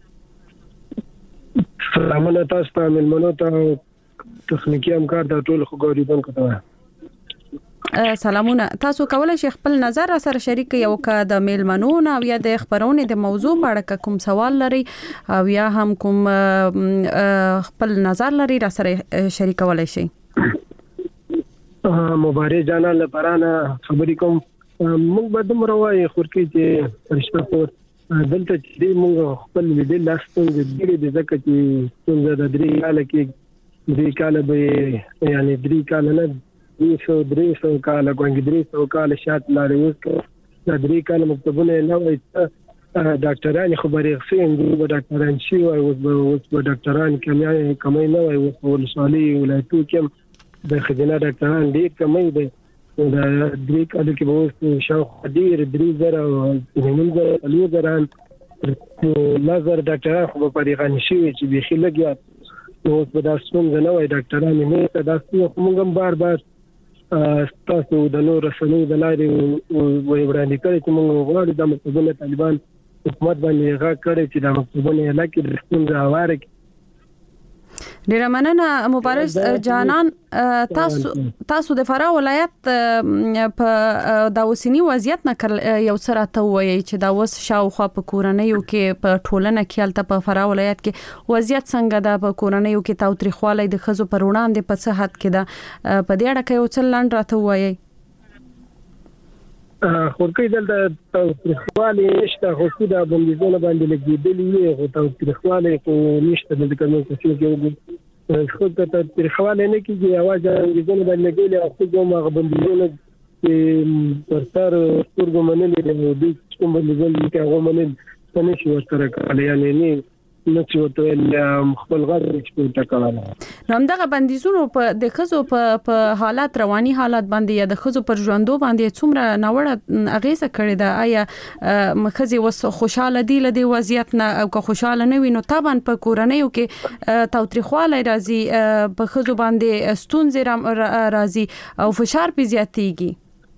ولیدا سلامونه تاسو ته ملمنو ته تخنیکی همکار د ټول خو غوړیدونکو ته سلامونه تاسو کولای شئ خپل نظر سره شریک یو کا د میلمنو او یا د خبرونه د موضوع په اړه کوم سوال لري او یا هم کوم خپل نظر لري را سره شریک کولای شئ مبارک جانا لپاره خبرې کوم موږ به دومره وایي خورکی چې فرشته پور دلته چې موږ خپل لیدل لاستون د دې د ځکه چې څنګه د درې کال کې درې کال به یعنی درې کال نه یو درې سو کال کوم درې سو کال شات لاري اوس د درې کال مکتبونه نه وای ډاکټران خبرې خسين دي و ډاکټران شي او اوس به ډاکټران کمای کمای نه وای او ولسالي ولایتو کې د خزینه ډاکټران ډېر کمای دي د درې کال کې به اوس شاو ډېر درې زره او همون زره لوی زران نظر ډاکټران خو په دې غني شي چې به خلګیا نو په داسې څنګه نه وای ډاکټران نه تاسو موږ بار بار تاسو د نور رسنۍ د لارې وړاندې کړی چې موږ غواړو د مکتبونو طالبان حکومت باندې غږ کړی چې د مکتبونو علاقې د ستونزې هواره کړي ډیره مننه مبارز جانان تاسو تاسو د فراه ولایت په د اوسنی وضعیت نه یو سره ته وایي چې دا وس شاوخوا په کورنیو کې په ټولنه کې الته په فراه ولایت کې وضعیت څنګه ده په کورنیو کې تاوتریخوالی د خزو پر وړاندې په څه حد کې ده په دې اړه کې یو څه لاندې راته وایي خورکی دلته تاوتریخوالی نشته خو څه د بندیزونه باندې لګېدلي وي خو تاوتریخوالی خو نشته دلته کوم څه چې وګورئ خو ته تاریخواله نه کیږي اواز انګلیزونه باندې لګولې او خو ما بندونه چې پر سر سترګو منلې د دې کوم بندونه چې هغه منل څه شي ورته کړل یعنی نه نو چې وته خپل غږ چې ته کړل نو همدغه بندیزونو په د خزو په حالات رواني حالات باندې یا د خزو پر ژوندو باندې څومره ناوړه اغیزه کړې ده آیا مخزي وس خوشاله دي لدی وضعیت نه او که خوشاله نه وي نو طبعا په کورنیو کې تاوتریخوالی راځي په خزو باندې ستونزې راځي او فشار په زیاتېږي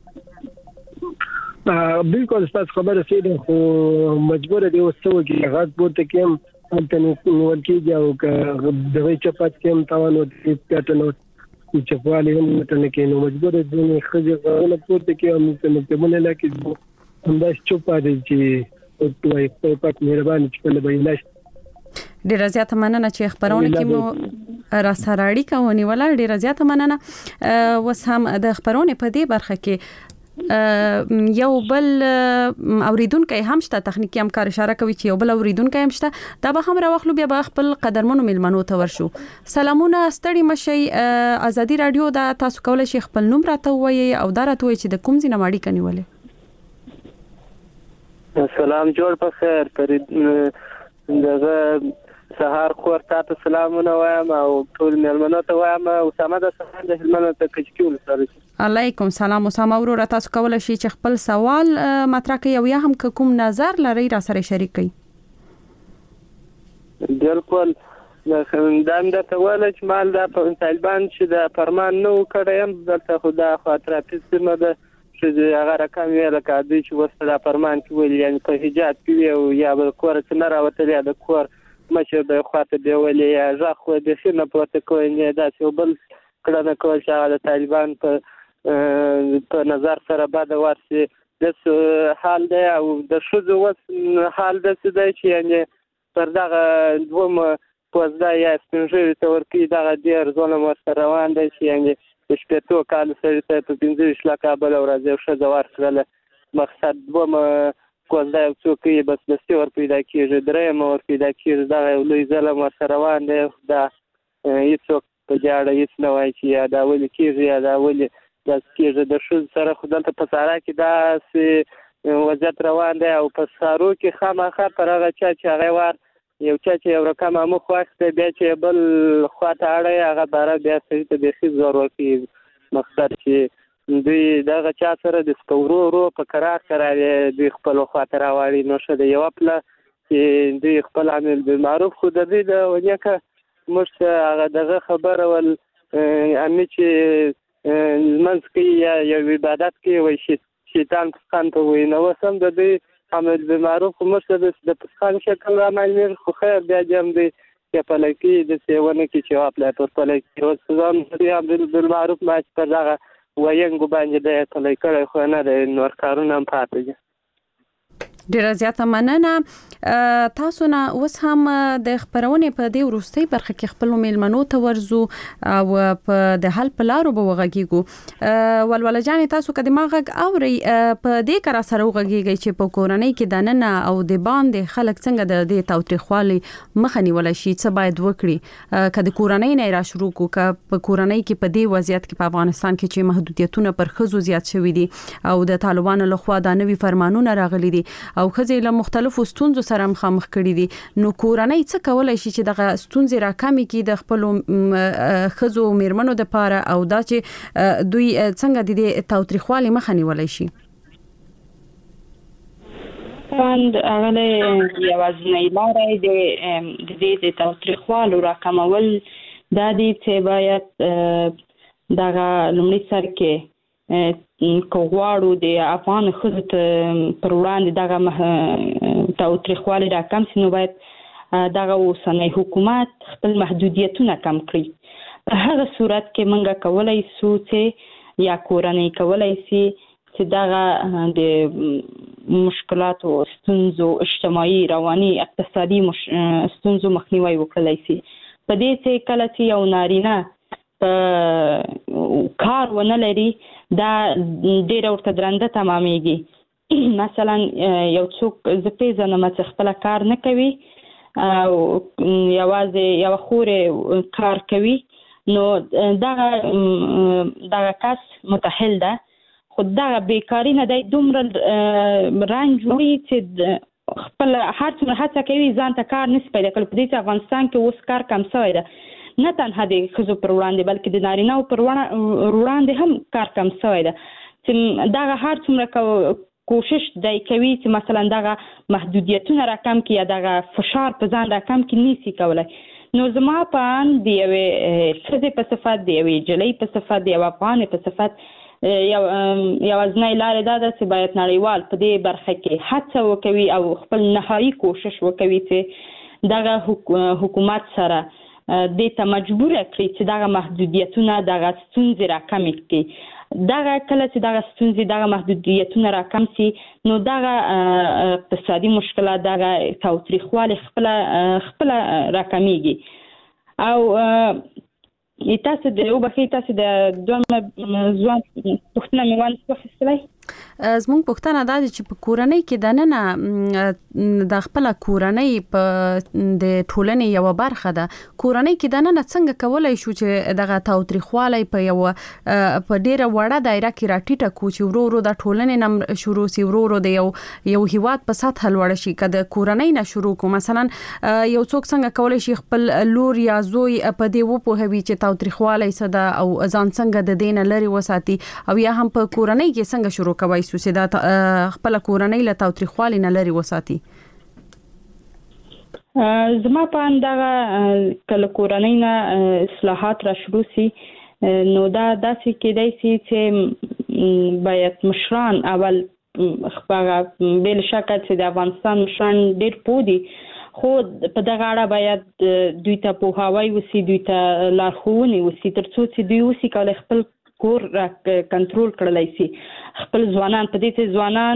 بالکل تاسو خبره سیده خو مجبور دی وسو کې غږ پورته کېم انت نو ورکیږي او د وی چپات کېم تاوان او پیټنو چې په اړه هم ته کې نو مجبور دی خځه غوړه پورته کېم نو ته مونږ نه کې هم دا چوپا دی چې او توای په پات مهرباني چې په علاج ډیره زیاته مننه چې خبرونه کې مو را سره اړیکه ونیوله ډیره زیاته مننه وس هم د خبرونه په دې برخه کې یو بل اوریدونکو هم شته تخنیکی همکار اشاره کوي چې یو بل اوریدونکو هم شته دا به هم راوخلو بیا به خپل قدرمنو ملمنو ته ورشو. سلامونه ستړي مشي ازادي رادیو دا تاسو کولای شئ خپل نوم راته وایي او دا راته وایي چې د کوم ځای نماړي کنيولې. سلام جوړ په خیر فرید دغه سهار خور تاسو سلامونه وایم او ټول ملمنو ته وایم اسامه د سهار د هلمند ته کچکول سره. علیکم سلام اسامه ورو تاسو کولای شئ چې خپل سوال مطرح کړئ او یا هم کوم نظر لري را سره شریک کړئ. بالکل دا د توله چې مال د طالبان چې د فرمان نو کړم دلته خدا خاطر پېڅمه ده چې هغه رقم ویل کاږي چې وسته د فرمان چې ویل یعنی په حجات کې یا بل کور چې نه راوتل یا د کور مشه د خاطر دی ویل یا ځخ د شنه پروتوکول نه داسې بل کړه کول چې د طالبان په په نظر سره بعد ورسي د حال دی او د شذو وس حال د څه دی چې یعنی پر دغه دوم پوزدا یا سپینځري تور کې دغه ډیر ظلم ورسره روان دی چې یعنی د شپږو کال سره ته په پنځه لک بل ورځ یو شذ ورسره مقصد دوم پوزدا یو څوک یې بس د ستور پیدا کیږي درې مور پیدا کیږي دغه لوی ظلم ورسره روان دی دا هیڅ په جاړه هیڅ نه وایي چې دا ولې کیږي دا ولې د کېږي د شذ سره خدای ته په سارا کې دا وضعیت روان دی او په سارو کې خامخا پر هغه چا چې هغه ور یو چا چې یو رقم مخ وخت بیا چې بل خواته اړه هغه بار بیا سړي ته به خې زور ورکړي مقصد چې دوی دغه چا سره د سپورو ورو په قرار قرار دوی خپل خواته راوړي نو شه دی یو خپل چې دوی خپل عامل بالمعروف خو د دې د ونیکه مش هغه دغه خبره ول امي چې منځ کې یا یو عبادت کې وای شي شیطان څنګه ته وای نو سم د دې عمل بالمعروف مرشد د پسخان شکل را مې خو خیر بیا جام دی چې په لکه د سیونه کې چې خپل تر په لکه او ځان دې عمل بالمعروف ما چې دغه وینګ باندې د په لکه خو نه د نور کارونه هم پاتې. ډیره زیاته مننه تاسو نه اوس هم د خبرونه په دې وروستۍ برخه کې خپل میلمنو ته ورزو او په د حل په لارو به وغږیږو. ولول جان تاسو کدي ما غږ اوري په دې کرا سره وغږیږي چې په کورنۍ کې دننه او د باندې خلک څنګه د دې تاوتریخوالي مخنی ولا شي څه باید وکړي کله کورنۍ نه را شروع کو ک په کورنۍ کې په دې وضعیت کې په افغانستان کې چې محدودیتونه پر خزو زیات شوي دي او د طالبانو لخوا د نوي فرمانونه راغلي دي او خزې له مختلفو ستونزو سره مخامخ کړي دي نو کورنۍ څه کولای شي چې دغه ستونزې راکمې کړي د خپل خزو میرمنو د پاره او دا چې دوی څنګه د تاوتریخوالي مخه نیولای شي. پاند هغه یوازینۍ لاره د دې د تاوتریخوالو راکمول د دې چې باید دغه لومړي سر کې کوغواړو د افغان خزو پر وړاندې دغه تاوتریخوالي راکم شي نو باید دغه اوسنۍ حکومت خپل محدودیتونه کم کړي. په هغه صورت کې موږ کولای شو چې یا کورنۍ کولای شي چې دغه د مشکلاتو ستونزو اجتماعي رواني اقتصادي ستونزو مخنیوي وکړای شي. په دې چې کله چې یو نارینه کار ونه لري دا ډېر ورته درنده تمامېږي. مثلا یو څوک زه پیژنم چې خپل کار نه کوي او یوازې یو خورې کار کوي نو دغه دغه کس متأهل ده خو دغه بیکاری نه دی دومره رنج وړي چې خپل هر څومره هڅه کوي ځان ته کار نشي پیدا کړی. په دې افغانستان کې اوس کار کم شوی ده نه تنها د ښځو پر وړاندې بلکې د نارینه‌و پر وړاندې هم کار کم شوی ده چې دغه هر څومره کوشش دی کوي چې مثلا دغه محدودیتونه راکم کړي یا دغه فشار په ځان راکم کړي نشي کولی. نو زما په ان د یوې ښځې په صفت د یوې نجلۍ په صفت د یو افغانې په صفت یوازینۍ لاره دا ده چې باید نړیوال په دې برخه کې هڅه وکوي او خپل نهایي کوشش وکوي چې دغه حکومت سره دې ته مجبور کړي چې دغه محدودیتونه دغه ستونزې راکمې کړي. دغه کله چې دغه ستونزې دغه محدودیتونه راکم شي نو دغه اقتصادي مشکلات دغه تاوتریخوالي خپل خپل راکمېږي او تاسو د یو بخې تاسو د دوه ځوان پښتنه میوان څه خستلای زموږ پښتنه دا چې په کورنۍ کې د نن د خپل کورنۍ په د ټولنې یو برخه ده کورنۍ کې د نن څنګه کولای شو چې دغه تاوتریخوالی په یو په ډیره وړه دایره کې راټیټه کو چې ورو ورو د ټولنې نم شروع سی ورو ورو د یو یو هیواد په سطح لوړ شي کله کورنۍ نه شروع کو مثلا یو څوک څنګه کولای شي خپل لور یا زوی په دې و په هوی چې تاوتریخوالی صدا او ځان څنګه د دین لري وساتي او یا هم په کورنۍ کې څنګه شروع کوي چې دا خپل کورنۍ له تاوتریخوالي نه لري وساتي زما په اندغه کله کورنۍ نه اصلاحات را شروع سي نو دا داسې کېدای شي چې باید مشران اول خپل بل شکه چې د افغانستان مشران ډېر پودي خو په دغه اړه باید دوی ته پوهاوی وسی دوی ته لارښوونې وسی ترڅو چې دوی وسی کولای خپل کور را کنټرول کړلای شي خپل ځوانان په دې چې ځوانان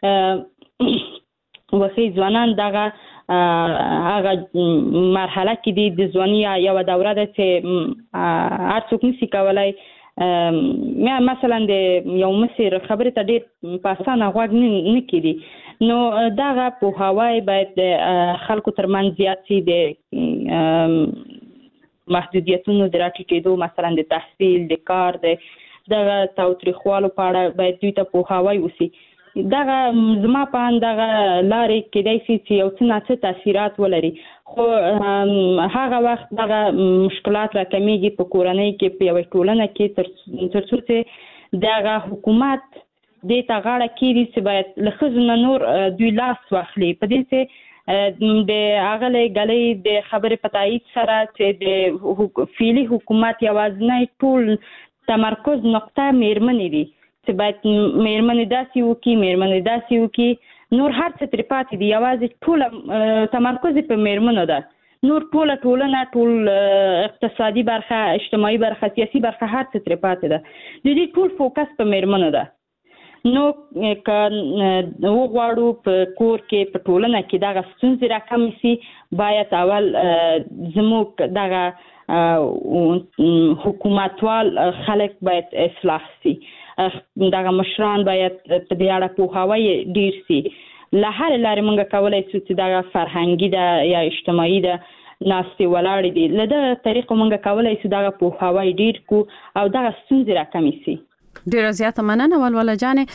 وخی ځوانان دغه هغه مرحله کې دي د ځواني یو دوره ده چې هر څوک نشي کولای مثلا د یو مسیر خبره ته ډېر په اسانه غوږ نه کړي نو دغه پوهاوی باید خلکو ترمنځ زیات شي د محدودیتونو د راټیټېدو مثلا د تحصیل د کار د تاوتریخوالو په اړه باید دوی ته پوهاوی وسی دغه زما په اندغه لارې کېدای شي چې یو څه ناڅه تاثیرات ولري خو هغه وخت دغه مشکلات راکمیږي په کورنۍ کې په یوه ټولنه کې تر څو چې دغه حکومت دې ته غاړه کېږدي چې باید له ښځو نه نور دوی لاس واخلي په دې چې د اغله غلې د خبرې په تایید سره چې د فعلی حکومت یوازنی ټول تمرکز نقطه میرمنې دي چې باید میرمنې داسې وکړي میرمنې داسې وکړي نور هر څه ترې پاتې دي یوازې ټول تمرکز په میرمنو ده نور ټول ټولنه ټول اقتصادي برخه اجتماعي برخه سیاسي برخه هر څه ترې پاتې ده د دې ټول فوکس په میرمنو ده نو که وغواړو په کور کې په ټولنه کې دغه ستونزې راکمې سي باید اول زموږ دغه حکومتوال خلک باید اصلاح سي دغه مشران باید په دې اړه پوهاوی ډیر سي له هر لارې موږ کولای شو چې دغه فرهنګي ده یا اجتماعي ده ناستې ولاړې دي له دغه طریقو موږ کولای شو دغه پوهاوی ډیر کو او دغه ستونزې راکمې سي ډیره زیاته مننه ولوله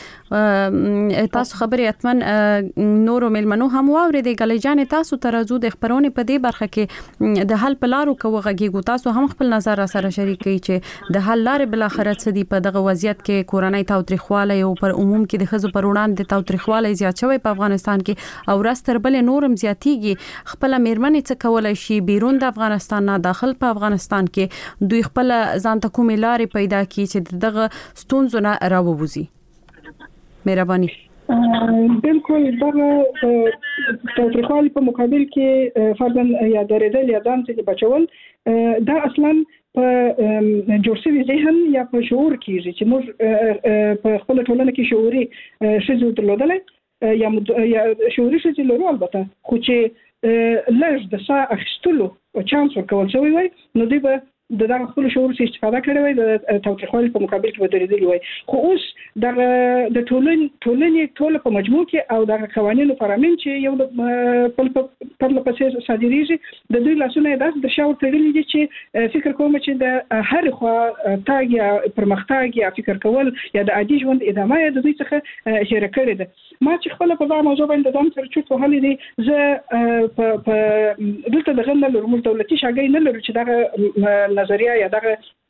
جانې تاسو خبرې اتمن نورو ملمنو هم واورېدې ګلې جانې تاسو ترازو د خبرونې په دې برخه کې د حل پلارو کوو غږیږو تاسو هم خپل نظر را سره شریک کړئ چې د حل لارې بل اخر څه دی په دغه وضعیت کې کورنۍ تاوتریخوالی او پر عموم کې د ښځو پر وړاندې تاوتریخوالی زیات شوی په افغانستان کې او راستر بل نورم زیاتیږي خپل میرمنې څه کولای شي بیرون د افغانستان نه داخل په افغانستان کې دوی خپل ځان ته کومې لارې پیدا کړي چې دغه ستونزو نه راووځي مهرباني بالکل دغه تاوتریخوالي په مقابل کې فرضاً یا درېدل یا ځان څخه بچول دا اصلاً په جوړ شوی ذهن یا په شعور کېږي چې موږ په خپل ټولنه کې شعوري ښځې درلودلې یا یا شعوري ښځې لرو البته خو چې لږ د ساه اخیستلو چانس ورکول شوی وای نو دوی به د دغه خپل شعور څخه استفاده کړې وای د تاوتریخوالي په مقابل کې ودرېدلی وای خو اوس دغه د ټولنې ټولنې ټول په مجموع کې او دغه قوانینو فرامین چې یو په په لپسې صادریږي د دوی لاسونه داس د شاور تړلي دي چې فکر کوم چې د هر خوا تاګ یا پرمختګ یا فکر کول یا د عادي ژوند ادامه د دوی څخه هیر کړی ده ما چې خپل په دا موضوع باندې ځان سره چوت وهلې دي زه په دلته دغه نه لرم دولتي شاګۍ نه لرم چې دغه نظریه یا دغه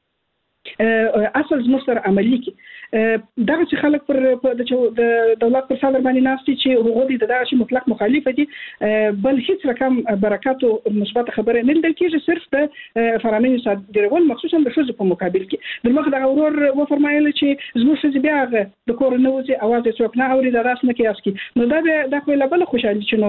اصل زموږ عملی کی دغه چې خلک پر د دولت پر صدر باندې ناستي چې هغوی د دغه شی مطلق مخالف دي بل هیڅ رقم برکات او مثبت خبره نه لیدل کیږي صرف د فرامین صادرول مخصوصا د شوز په مقابل کې د مخ د اورور و فرمایله چې زموږ څه بیا د کور نه وځي اواز څوک نه اوري د راس نه کیاس کی نو دا د خپل بل خوشالي چې نو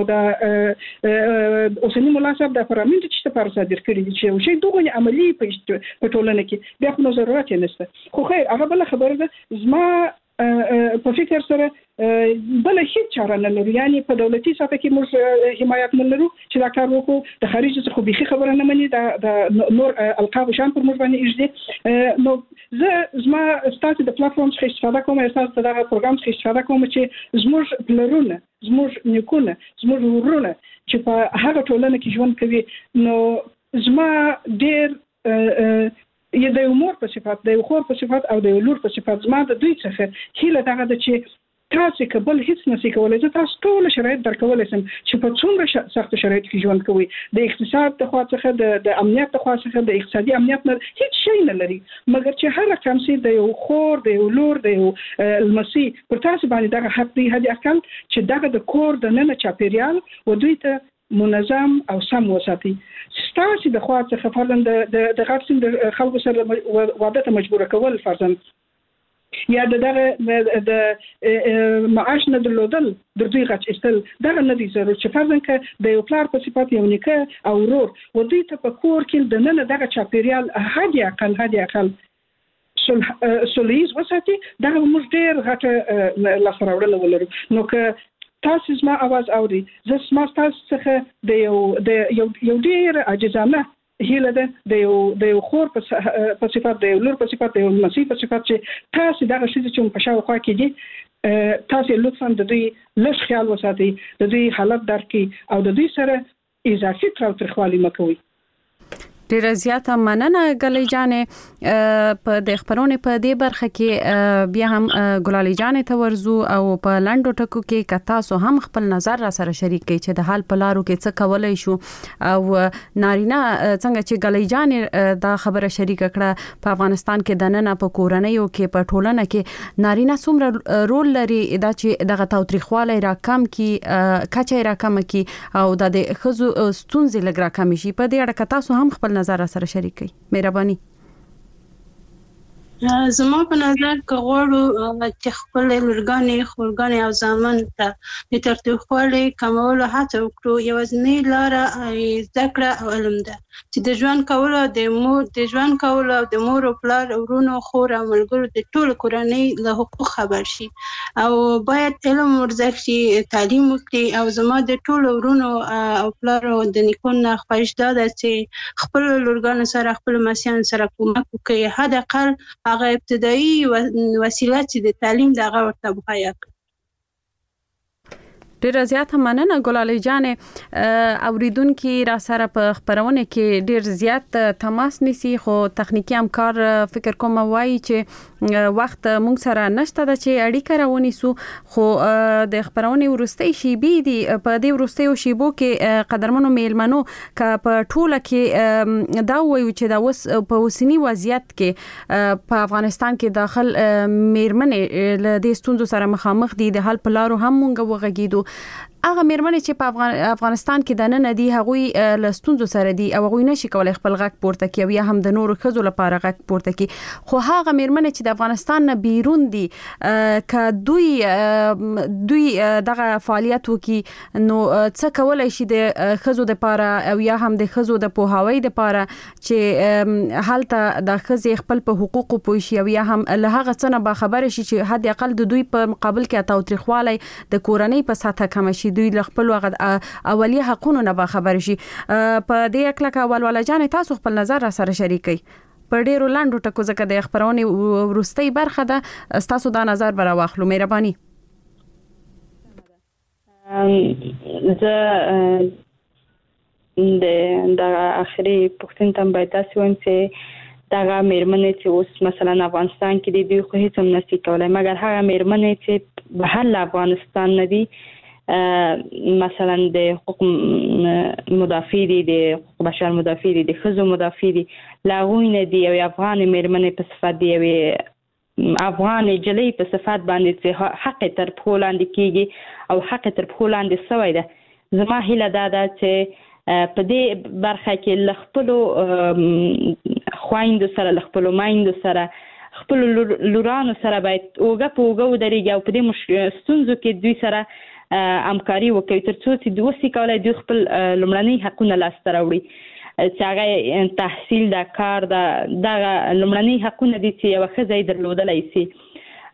دا اوسنی مناسب د فرامین چې په صادر کړی دي چې شی دغه عملی په ټولنه کې بیا خو ضرورت نشته خو خیر هغه بل خبره ده زما په فکر سره بل هیڅ چاره نه لري. یعنی په دولتي سطح کې موږ حمایت نه لرو چې دا کار وکړو. د خارج څخه بيخي خبره نه مني د نور القاب شان پر موږ باندې اجازه. نو زه زما ستاسو د پلیټفارم څخه استفاده کوم، ستاسو د هغه پروګرام څخه استفاده کوم چې زموږ پلرونه، زموږ نیکونه، زموږ ورونه چې په هغه ټولنه کې ژوند کوي، نو زما ډېر یا د امور په صفات، د خور په صفات او د لور په صفات زما د دوی څخه هیله دغه د چې تاسو کبل هیڅ نشي کولای. زه تاسو ټول شرایط درکولای سم چې په څومره سخت شرایط کې ژوند کوي. د اقتصاد د خوا څخه د د امنیت د خوا څخه د اقتصادي امنیت نه هیڅ شي نه لري، مګر چې هر رقم سي د یو خور، د یو لور، د یو المسی پر تاسو باندې دغه حق دی هدي اقل چې دغه د کور د نن چاپیریال و دوی ته منظم او سم وساتي. ستاسو د خوا څخه فرضاً د د غټ د خلکو سره واده ته مجبور کول فرضاً یا دغه د معاش نه درلودل د دوی غچ استل دغه نه دي ضروري چې فرضاً ک د یو پلار په صفات یو نیکه او ورور و دوی ته په کور کې د نن دغه چاپیریال هدي اقل هدي اقل سوليز وساتي. دغه موږ ډېر غټه لاسته راوړل ولرو. نو که تاسو زما आवाज اوري، زه سم تاسو څخه د یو د یو یو ډیر عاجزانه هیله ده د یو د یو خور په صفات، د یو لور په صفات، د یو مسیح په صفات چې تاسو دغه شی چې په شاوخوا کې دي تاسو لطفا د دوی لږ خیال وساتئ، د دوی حالت درک کړئ او د دوی سره اضافي تاوتریخوالي مکوئ. ډیره زیاته مننه ګلې جانې. په د خبرونه په دې برخه کې بیا هم ګلالي جانې ته ورزو او په لندو ټکو کې کتا سو هم خپل نظر را سره شریک کړي چې د حال په لارو کې څه کولای شو او نارینه څنګه چې ګلې جانې دا خبره شریک کړه په افغانستان کې د نن په کورنیو کې په ټولنه کې نارینه څومره رول لري دا چې دغه تاوتریخواله راکم کی کچې راکم کی او د خزو ستونزې لګرا کم شي. په دې اړه کتا سو هم خپل نظر سره شریک کړئ. مهرباني. زما په نظر که غواړو چې خپل لورګانې خورګانې او زامن ته د تاوتریخوالي کمولو هڅه وکړو، یوازینۍ لاره زده کړه او علم ده چې د ژوند کولو د مور د ژوند کولو د مور او پلار ورونو خور او ملګرو د ټولو کورنۍ له حقوق خبر شي او باید علم ورزده شي، تعلیم وکړي. او زما د ټولو ورونو او پلار د نیکونو خواهش ده چې خپل لورګانو سره خپل مسیان سره کومک وکړي، حد اقل هغه ابتدایي وسیله چې د تعلیم دغه ورته مهیا کړي. ډیره زیاته مننه ګلالي جانې. اوریدونکو را سره په خبرونه کې ډیر زیات تماس نیسی، خو تخنیکی همکار فکر کوم وایي چې وخت مونږ سره نشته د چې اړیکه راونیسو، خو د خبرونه ورستۍ شیبي دي. په دې ورستۍ شیبو کې قدرمنو میلمنو ک په ټوله کې دا وایي چې دا وس په وسنی وضعیت کې په افغانستان کې داخل میرمنې له دې ستونزو سره مخامخ دي. د حل په لارو هم مونږ وغږیدو. هغه میرمنې چې په افغان افغانستان کې د نن دی هغه لستونزو سره دي او هغه نشي کولای خپل غږ پورته کوي یا هم د نورو خزو لپاره غږ پورته کوي. خو هغه میرمنې چې د افغانستان نه بیرون دي ک دوی دوی دغه فعالیت وکي، نو څه کولای شي د خزو لپاره او یا هم د خزو د پوهاوی لپاره چې حالت د خزې خپل په حقوقو پوه شي او یا هم له هغه څه نه با خبر شي چې حد اقل د دوی په مقابل کې تاوتریخوالی د کورنۍ په ساته کم شي، دوی له خپل وخت اولیه حقوقو نه با خبر شي. په دې اکلا کول ولا جان تاسو خپل نظر را سره شریکئ. په ډیرو لاندو ټکو ځکه د خبرونه ورستۍ برخه ده، تاسو دا نظر برا واخلو. مهرباني. زه د د اخري پوښتنه تم باید تاسو وایم چې دغه میرمنې چې اوس مثلا افغانستان کې دي دوی خو هیڅ هم نشي کولای، مګر هغه میرمنې چې بهر افغانستان نه دي مثلا د حقوق مدافع دي، د حقوق بشر مدافع دي، د خزو مدافع دي، لاغوی نه دي او افغان میرمنې په صفات دي او افغان جلې په صفات باندې چې حق تر پخو لاندې کیږي او حق تر پخو لاندې سوی ده. زما هیله دا ده چې په دې برخه کې لخپلو خويندو سره لخپلو مایندو سره خپل لورانو سره باید اوګه په اوګه ودرېږي او په دې ستونزو کې دوی سره همکاري وکړي ترڅو چې دوی وسې کولای دوی خپل لومړني حقونه لاسته راوړي، چې هغه تحصیل د کار د دغه لومړني حقونه دي چې یو ښځه یې درلودلی سي.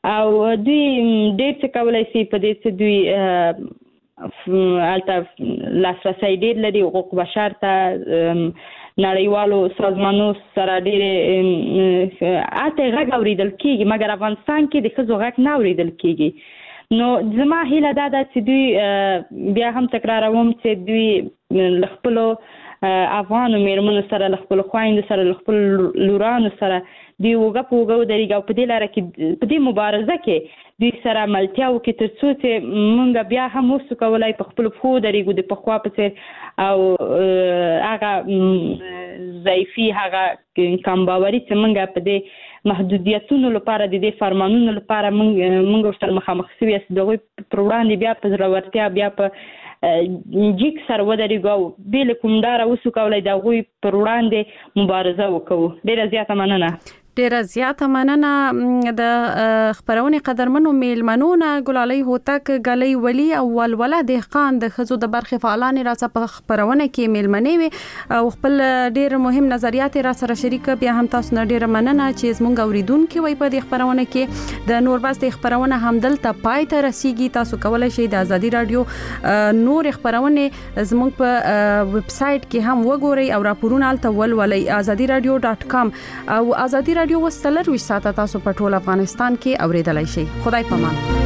او دوی ډېر څه کولای شي په دې چې دوی البته لاسرسي ډېر لري حقوق بشر ته نړیوالو سازمانونو سره ډېر اته غږ اوریدل کیږي مګر افغانستان کې د ښځو غږ نه اوریدل کیږي. نو زما هیله دا ده چې دوی بیا هم تکراروم چې دوی خپل افغان میرمنو سره خپل خويندو سره خپل لورانو سره دی وګه په وګه درېږي او په دې لاره کې په دې مبارزه کې دوی سره ملتیا وکړي تر څو چې مونږ بیا هم وسو کولای په خپل خو درېږو د پخوا په څیر او هغه ضعیفي هغه کم باوري چې مونږ په دې محدودیتونو لپاره د دې فرمانونو لپاره مونږ مونږ سره مخامخ شوي چې دغه پروګرام بیا په ضرورتیا بیا په جیک سره ودرېږو بل کومدار وسو کولای دا غوي پر وړاندې مبارزه وکړو. ډیره زیاته مننه. ډیره زیاته مننه د خبرونه قدرمنو میلمنونه ګلالۍ هوتک غلۍ ولی او ولوله دهقان د خزو د برخه فعالان را څخه په خبرونه کې میلمنې وي او خپل ډیر مهم نظریات را سره شریک بیا هم تاسو نه ډیره مننه چې زموږ اوریدونکو وي په دې خبرونه کې د نور بس د خبرونه همدل ته پای ته رسیدي. تاسو کولای شئ د ازادي رادیو نور خبرونه زموږ په ویب سټ کې هم وګورئ او راپورونه الته ولولئ azadi radio dot com او azadi رادیو وسلر وي ساته تاسو په ټول افغانستان کې اوریدلای شئ. خدای پامان.